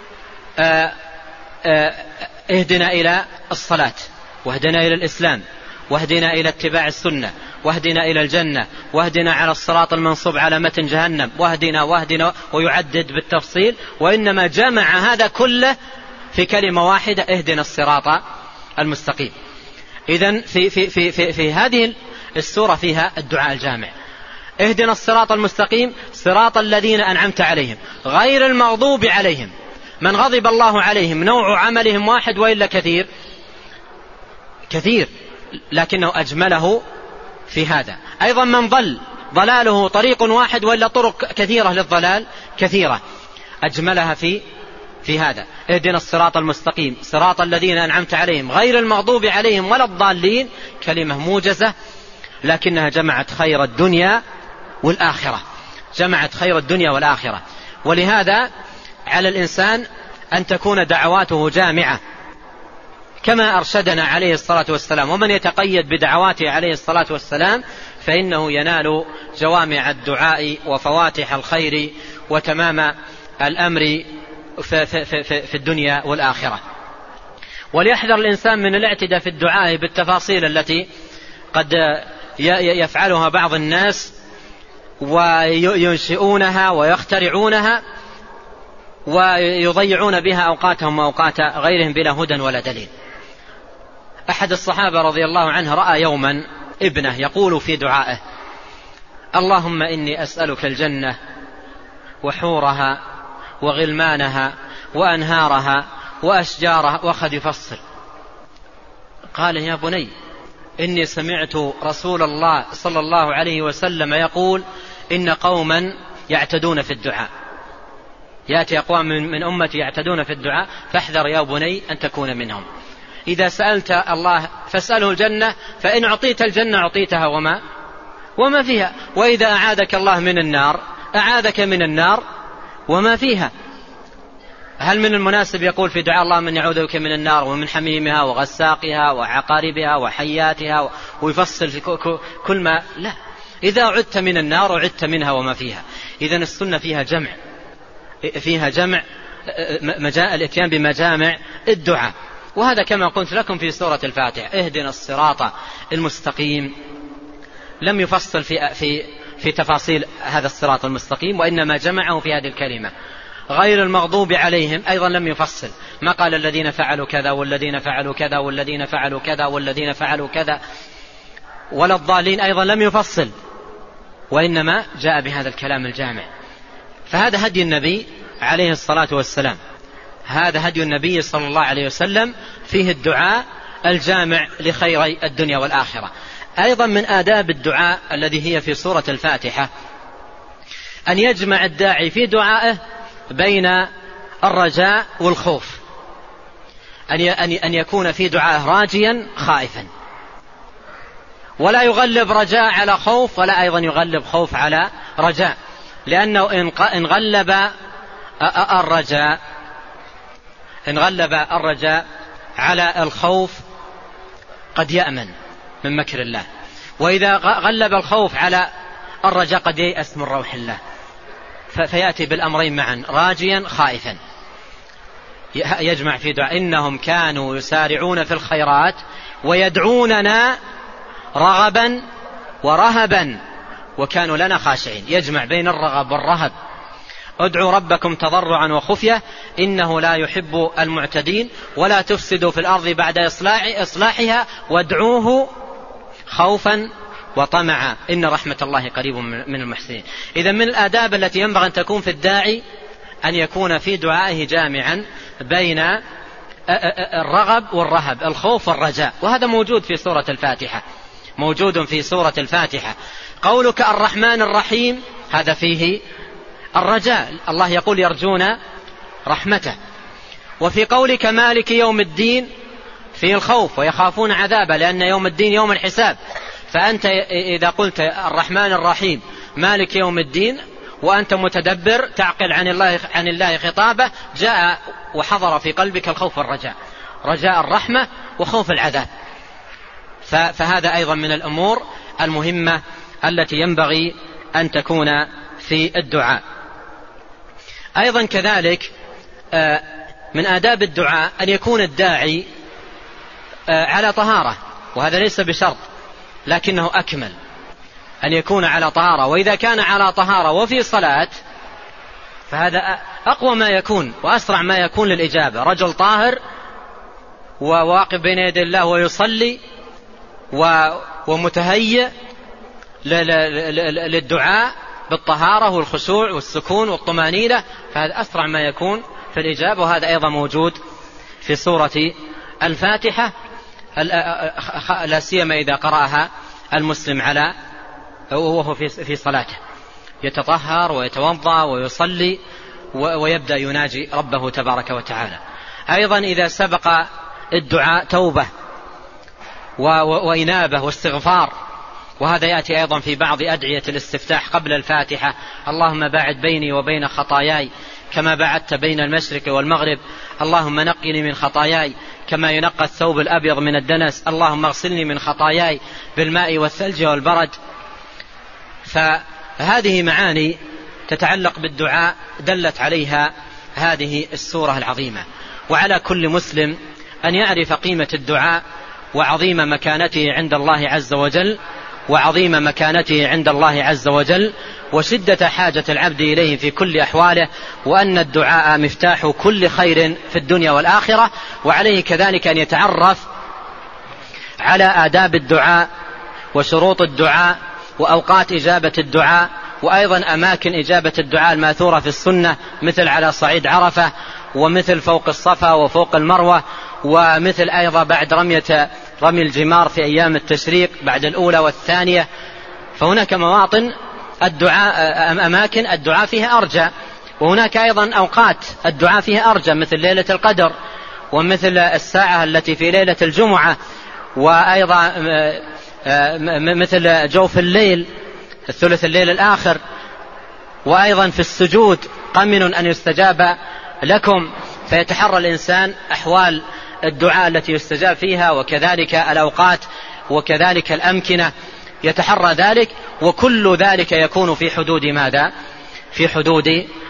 Speaker 1: اهدنا إلى الصلاة، واهدنا إلى الإسلام، واهدنا إلى اتباع السنة، واهدنا إلى الجنة، واهدنا على الصراط المنصوب على متن جهنم، واهدنا واهدنا ويعدد بالتفصيل، وإنما جمع هذا كله في كلمة واحدة: اهدنا الصراط المستقيم. إذن في, في, في, في, في هذه السورة فيها الدعاء الجامع: اهدنا الصراط المستقيم صراط الذين أنعمت عليهم غير المغضوب عليهم. من غضب الله عليهم نوع عملهم واحد وإلا كثير كثير، لكنه أجمله في هذا. أيضا من ضل ضلاله طريق واحد وإلا طرق كثيرة للضلال كثيرة، أجملها في في هذا: اهدنا الصراط المستقيم صراط الذين أنعمت عليهم غير المغضوب عليهم ولا الضالين. كلمة موجزة لكنها جمعت خير الدنيا والآخرة، جمعت خير الدنيا والآخرة. ولهذا على الإنسان أن تكون دعواته جامعة كما أرشدنا عليه الصلاة والسلام. ومن يتقيد بدعواته عليه الصلاة والسلام فإنه ينال جوامع الدعاء وفواتح الخير وتمام الأمر في, في, في, في الدنيا والآخرة. وليحذر الإنسان من الاعتداء في الدعاء بالتفاصيل التي قد يفعلها بعض الناس وينشئونها ويخترعونها ويضيعون بها أوقاتهم وأوقات غيرهم بلا هدى ولا دليل. أحد الصحابة رضي الله عنه رأى يوما ابنه يقول في دعائه: اللهم إني أسألك الجنة وحورها وغلمانها وأنهارها وأشجارها. وأخذ يفصل، قال: يا بني إني سمعت رسول الله صلى الله عليه وسلم يقول: إن قوما يعتدون في الدعاء. يأتي أقوام من أمتي يعتدون في الدعاء فاحذر يا بني أن تكون منهم. إذا سألت الله فاسأله الجنة، فإن أعطيت الجنة أعطيتها وما وما فيها، وإذا أعاذك الله من النار أعاذك من النار وما فيها. هل من المناسب يقول في دعاء الله من يعوذ بك من النار ومن حميمها وغساقها وعقاربها وحياتها ويفصل في كل ما؟ لا، إذا عدت من النار عدت منها وما فيها. إذن السنة فيها جمع، فيها جمع الاتيان بمجامع الدعاء. وهذا كما قلت لكم في سورة الفاتحة، اهدنا الصراط المستقيم، لم يفصل في, في, في تفاصيل هذا الصراط المستقيم، وإنما جمعه في هذه الكلمة. غير المغضوب عليهم أيضا لم يفصل، ما قال الذين فعلوا كذا والذين فعلوا كذا والذين فعلوا كذا والذين فعلوا كذا، ولا الضالين أيضا لم يفصل، وإنما جاء بهذا الكلام الجامع. فهذا هدي النبي عليه الصلاة والسلام، هذا هدي النبي صلى الله عليه وسلم، فيه الدعاء الجامع لخيري الدنيا والآخرة. أيضا من آداب الدعاء الذي هي في سورة الفاتحة أن يجمع الداعي في دعائه بين الرجاء والخوف، أن يكون في دعائه راجيا خائفا، ولا يغلب رجاء على خوف، ولا أيضا يغلب خوف على رجاء، لأنه إن غلب الرجاء إن غلب الرجاء على الخوف قد يأمن من مكر الله، وإذا غلب الخوف على الرجاء قد ييأس من روح الله، فيأتي بالأمرين معا، راجيا خائفا. يجمع في دعاء إنهم كانوا يسارعون في الخيرات ويدعوننا رغبا ورهبا وكانوا لنا خاشعين. يجمع بين الرغب والرهب. ادعوا ربكم تضرعا وخفية إنه لا يحب المعتدين ولا تفسدوا في الأرض بعد إصلاحها وادعوه خوفا وطمعا إن رحمة الله قريب من المحسنين. إذا من الآداب التي ينبغي أن تكون في الداعي أن يكون في دعائه جامعا بين الرغب والرهب، الخوف والرجاء، وهذا موجود في سورة الفاتحة، موجود في سورة الفاتحة. قولك الرحمن الرحيم هذا فيه الرجاء، الله يقول يرجون رحمته. وفي قولك مالك يوم الدين فيه الخوف ويخافون عذابه، لأن يوم الدين يوم الحساب. فأنت إذا قلت الرحمن الرحيم مالك يوم الدين وأنت متدبر تعقل عن الله عن الله خطابه، جاء وحضر في قلبك الخوف والرجاء، رجاء الرحمة وخوف العذاب. فهذا أيضا من الأمور المهمة التي ينبغي أن تكون في الدعاء. أيضا كذلك من آداب الدعاء أن يكون الداعي على طهارة، وهذا ليس بشرط لكنه أكمل أن يكون على طهارة. وإذا كان على طهارة وفي صلاة فهذا أقوى ما يكون وأسرع ما يكون للإجابة. رجل طاهر وواقف بين يدي الله ويصلي ومتهيئ للدعاء بالطهارة والخشوع والسكون والطمانينة، فهذا أسرع ما يكون في الإجابة. وهذا أيضا موجود في سورة الفاتحة، لا سيما إذا قرأها المسلم على وهو في صلاته، يتطهر ويتوضأ ويصلي ويبدأ يناجي ربه تبارك وتعالى. أيضا إذا سبق الدعاء توبة وإنابة واستغفار، وهذا يأتي أيضا في بعض أدعية الاستفتاح قبل الفاتحة: اللهم باعد بيني وبين خطاياي كما بعدت بين المشرق والمغرب، اللهم نقني من خطاياي كما ينقى الثوب الأبيض من الدنس، اللهم اغسلني من خطاياي بالماء والثلج والبرد. فهذه معاني تتعلق بالدعاء دلت عليها هذه السورة العظيمة. وعلى كل مسلم أن يعرف قيمة الدعاء وعظيم مكانته عند الله عز وجل وعظيم مكانته عند الله عز وجل وشدة حاجة العبد إليه في كل أحواله، وأن الدعاء مفتاح كل خير في الدنيا والآخرة. وعليه كذلك أن يتعرف على آداب الدعاء وشروط الدعاء وأوقات إجابة الدعاء، وأيضا أماكن إجابة الدعاء الماثورة في السنة، مثل على صعيد عرفة، ومثل فوق الصفا وفوق المروة، ومثل أيضا بعد رمية رمي الجمار في أيام التشريق بعد الأولى والثانية. فهناك مواطن الدعاء، أماكن الدعاء فيها أرجى،
Speaker 2: وهناك أيضا أوقات الدعاء فيها أرجى، مثل ليلة القدر، ومثل الساعة التي في ليلة الجمعة، وأيضا مثل جوف الليل الثلث الليل الآخر. وأيضا في السجود قمن أن يستجاب لكم، فيتحرى الإنسان أحوال الدعاء التي يستجاب فيها، وكذلك الأوقات، وكذلك الأمكنة، يتحرى ذلك. وكل ذلك يكون في حدود ماذا؟ في حدود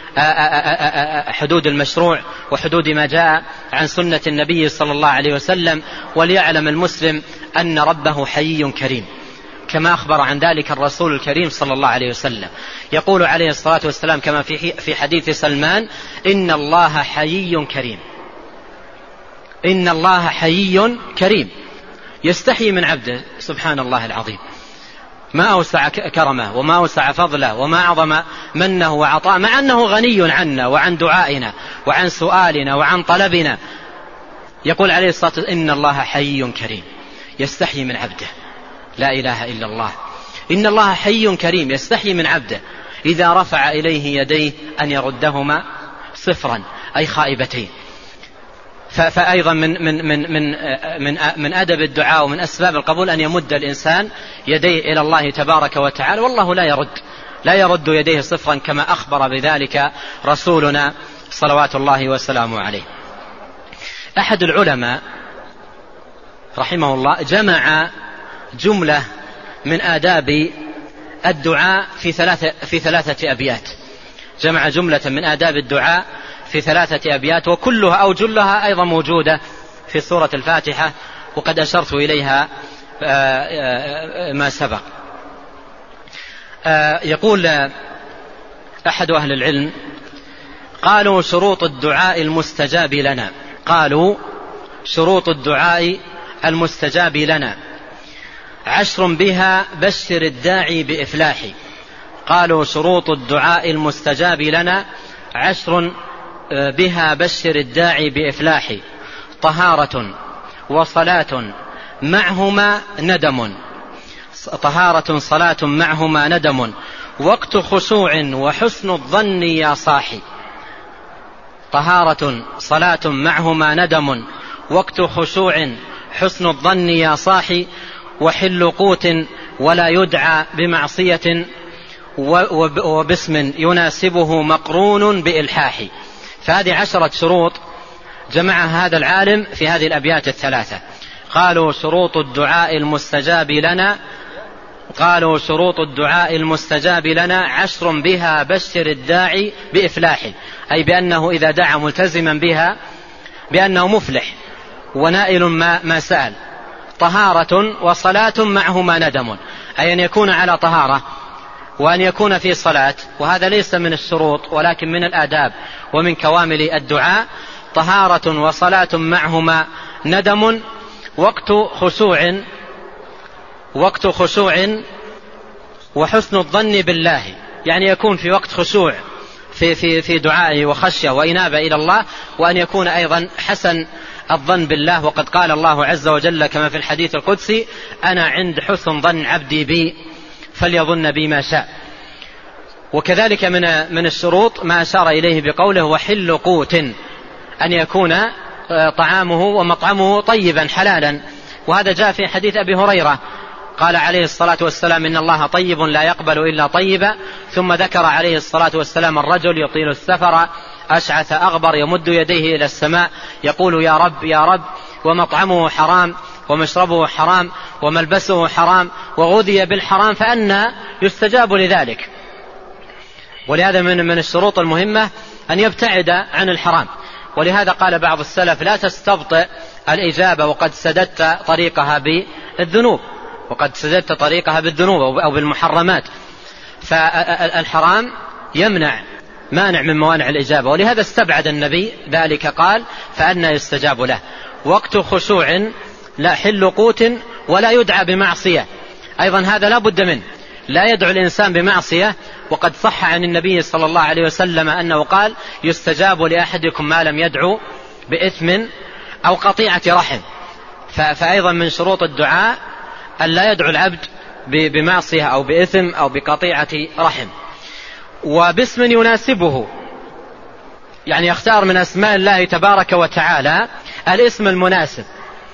Speaker 2: حدود المشروع وحدود ما جاء عن سنة النبي صلى الله عليه وسلم. وليعلم المسلم أن ربه حيي كريم، كما أخبر عن ذلك الرسول الكريم صلى الله عليه وسلم. يقول عليه الصلاة والسلام كما في حديث سلمان: إن الله حيي كريم، إن الله حيي كريم، يستحي من عبده. سبحان الله العظيم، ما أوسع كرمه وما أوسع فضله وما أعظم منه وعطاء، مع أنه غني عنا وعن دعائنا وعن سؤالنا وعن طلبنا. يقول عليه الصلاة والسلام: إن الله حيي كريم، يستحي من عبده. لا إله إلا الله. إن الله حيي كريم، يستحي من عبده إذا رفع إليه يديه أن يردهما صفرا، أي خائبتين. فأيضا من من من من من من أدب الدعاء ومن أسباب القبول أن يمد الإنسان يديه إلى الله تبارك وتعالى، والله لا يرد لا يرد يديه صفرا، كما أخبر بذلك رسولنا صلوات الله وسلامه عليه. أحد العلماء رحمه الله جمع جملة من آداب الدعاء في ثلاثة في ثلاثة أبيات. جمع جملة من آداب الدعاء في ثلاثة أبيات، وكلها أو جلها أيضا موجودة في سورة الفاتحة، وقد أشرت إليها ما سبق. يقول أحد أهل العلم: قالوا شروط الدعاء المستجاب لنا قالوا شروط الدعاء المستجاب لنا عشر بها بشر الداعي بإفلاح. قالوا شروط الدعاء المستجاب لنا عشر بها بشر الداعي بإفلاح: طهارة وصلاة معهما ندم طهارة صلاة معهما ندم وقت خشوع وحسن الظن يا صاحي. طهارة صلاة معهما ندم وقت خشوع حسن الظن يا صاحي. وحل قوت ولا يدعى بمعصية وباسم يناسبه مقرون بإلحاح. فهذه عشرة شروط جمعها هذا العالم في هذه الأبيات الثلاثة. قالوا شروط الدعاء المستجاب لنا قالوا شروط الدعاء المستجاب لنا عشر بها بشر الداعي بإفلاح، أي بأنه إذا دعا ملتزما بها بأنه مفلح ونائل ما, ما سأل. طهارة وصلاة معهما ندم، أي أن يكون على طهارة وأن يكون في صلاة، وهذا ليس من الشروط ولكن من الآداب ومن كوامل الدعاء. طهارة وصلاة معهما ندم وقت خشوع وقت خشوع وحسن الظن بالله، يعني يكون في وقت خشوع في في في دعائه وخشية وإنابة إلى الله، وأن يكون أيضا حسن الظن بالله. وقد قال الله عز وجل كما في الحديث القدسي: أنا عند حسن ظن عبدي بي فليظن بي ما شاء. وكذلك من من الشروط ما أشار إليه بقوله: وحل قوت، أن يكون طعامه ومطعمه طيبا حلالا. وهذا جاء في حديث أبي هريرة، قال عليه الصلاة والسلام: إن الله طيب لا يقبل إلا طيبا. ثم ذكر عليه الصلاة والسلام الرجل يطيل السفر أشعث أغبر يمد يديه إلى السماء يقول: يا رب يا رب، ومطعمه حرام ومشربه حرام وملبسه حرام وغذي بالحرام، فأنى يستجاب لذلك. ولهذا من من الشروط المهمة أن يبتعد عن الحرام. ولهذا قال بعض السلف: لا تستبطئ الإجابة وقد سددت طريقها بالذنوب وقد سددت طريقها بالذنوب أو بالمحرمات. فالحرام يمنع مانع من موانع الإجابة، ولهذا استبعد النبي ذلك، قال: فأنى يستجاب له. وقت خشوع لا حل قوت ولا يدعى بمعصية، أيضا هذا لا بد منه، لا يدعو الإنسان بمعصية. وقد صح عن النبي صلى الله عليه وسلم أنه قال: يستجاب لأحدكم ما لم يدعو بإثم أو قطيعة رحم. فأيضا من شروط الدعاء أن لا يدعو العبد بمعصية أو بإثم أو بقطيعة رحم. وباسم يناسبه يعني يختار من أسماء الله تبارك وتعالى الاسم المناسب،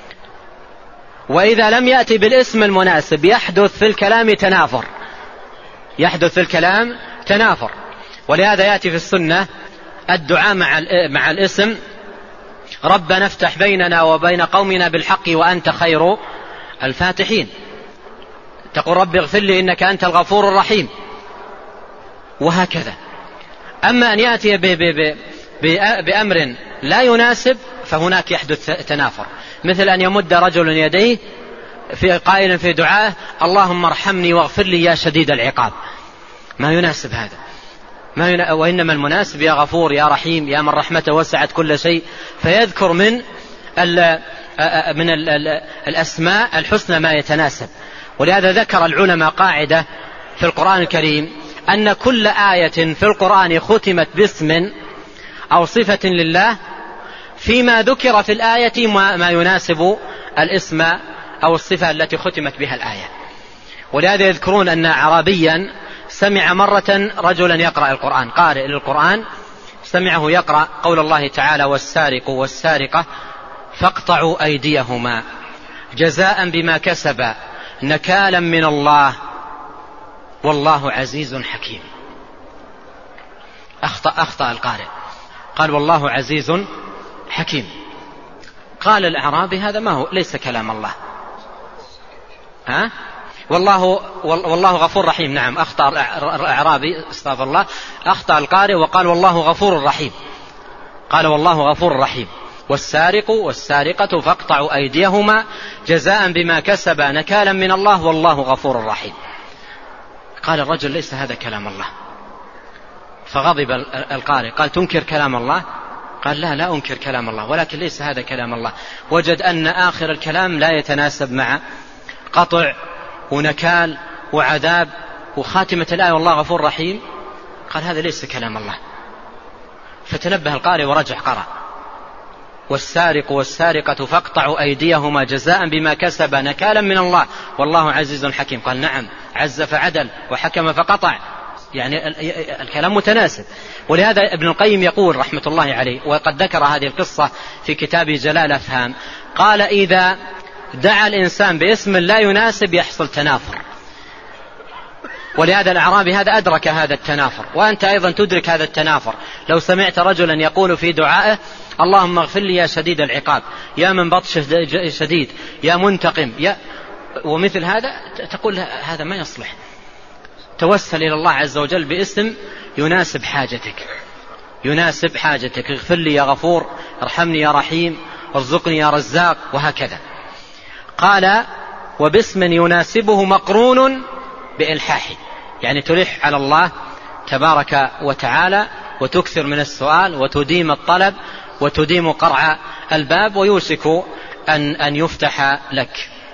Speaker 2: وإذا لم يأتي بالاسم المناسب يحدث في الكلام تنافر، يحدث في الكلام تنافر. ولهذا يأتي في السنة الدعاء مع مع الاسم: ربنا افتح بيننا وبين قومنا بالحق وأنت خير الفاتحين. تقول رب اغفر لي إنك أنت الغفور الرحيم، وهكذا. أما أن يأتي بأمر لا يناسب فهناك يحدث تنافر، مثل أن يمد رجل يديه في قائل في دعائه: اللهم ارحمني واغفر لي يا شديد العقاب. ما يناسب هذا، ما ين... وإنما المناسب يا غفور يا رحيم يا من رحمته وسعت كل شيء، فيذكر من ال... من ال... الأسماء الحسنى ما يتناسب. ولهذا ذكر العلماء قاعدة في القرآن الكريم أن كل آية في القرآن ختمت باسم أو صفة لله فيما ذكر في الآية ما يناسب الاسم أو الصفة التي ختمت بها الآية. ولهذا يذكرون أن أعرابيا سمع مرة رجلا يقرأ القرآن، قارئ للقرآن، سمعه يقرأ قول الله تعالى: والسارق والسارقة فاقطعوا أيديهما جزاء بما كسبا نكالا من الله والله عزيز حكيم. أخطأ, أخطأ القارئ، قال والله عزيز حكيم. قال الأعرابي: هذا ما هو، ليس كلام الله. ها؟ والله والله غفور رحيم. نعم، أخطأ الأعرابي، استغفر الله، أخطأ القارئ وقال والله غفور رحيم. قال والله غفور رحيم: والسارق والسارقة فاقطعوا أيديهما جزاء بما كسبا نكالا من الله والله غفور رحيم. قال الرجل: ليس هذا كلام الله. فغضب القارئ، قال: تنكر كلام الله؟ قال: لا لا أنكر كلام الله، ولكن ليس هذا كلام الله. وجد أن آخر الكلام لا يتناسب مع قطع ونكال وعذاب وخاتمة الآية والله غفور رحيم. قال: هذا ليس كلام الله. فتنبه القارئ ورجع قرأ: والسارق والسارقة فاقطعوا أيديهما جزاء بما كسب نكالا من الله والله عزيز حكيم. قال: نعم، عز فعدل وحكم فقطع، يعني الكلام متناسب. ولهذا ابن القيم يقول رحمة الله عليه، وقد ذكر هذه القصة في كتابه جلال أفهام، قال: إذا دعا الإنسان باسم لا يناسب يحصل تنافر. ولهذا الأعرابي هذا أدرك هذا التنافر، وأنت أيضا تدرك هذا التنافر. لو سمعت رجلا يقول في دعائه: اللهم اغفر لي يا شديد العقاب يا من بطش شديد يا منتقم يا، ومثل هذا، تقول هذا ما يصلح. توسل إلى الله عز وجل باسم يناسب حاجتك، يناسب حاجتك. اغفر لي يا غفور، ارحمني يا رحيم، ارزقني يا رزاق، وهكذا. قال: وباسم يناسبه مقرون بإلحاح، يعني تلح على الله تبارك وتعالى وتكثر من السؤال وتديم الطلب وتديم قرع الباب، ويوشك أن, أن يفتح لك.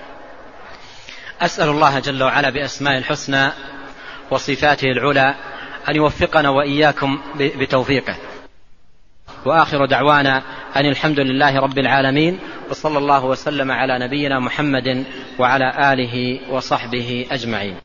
Speaker 2: أسأل الله جل وعلا بأسماء الحسنى وصفاته العلى أن يوفقنا وإياكم بتوفيقه. وآخر دعوانا أن الحمد لله رب العالمين، وصلى الله وسلم على نبينا محمد وعلى آله وصحبه أجمعين.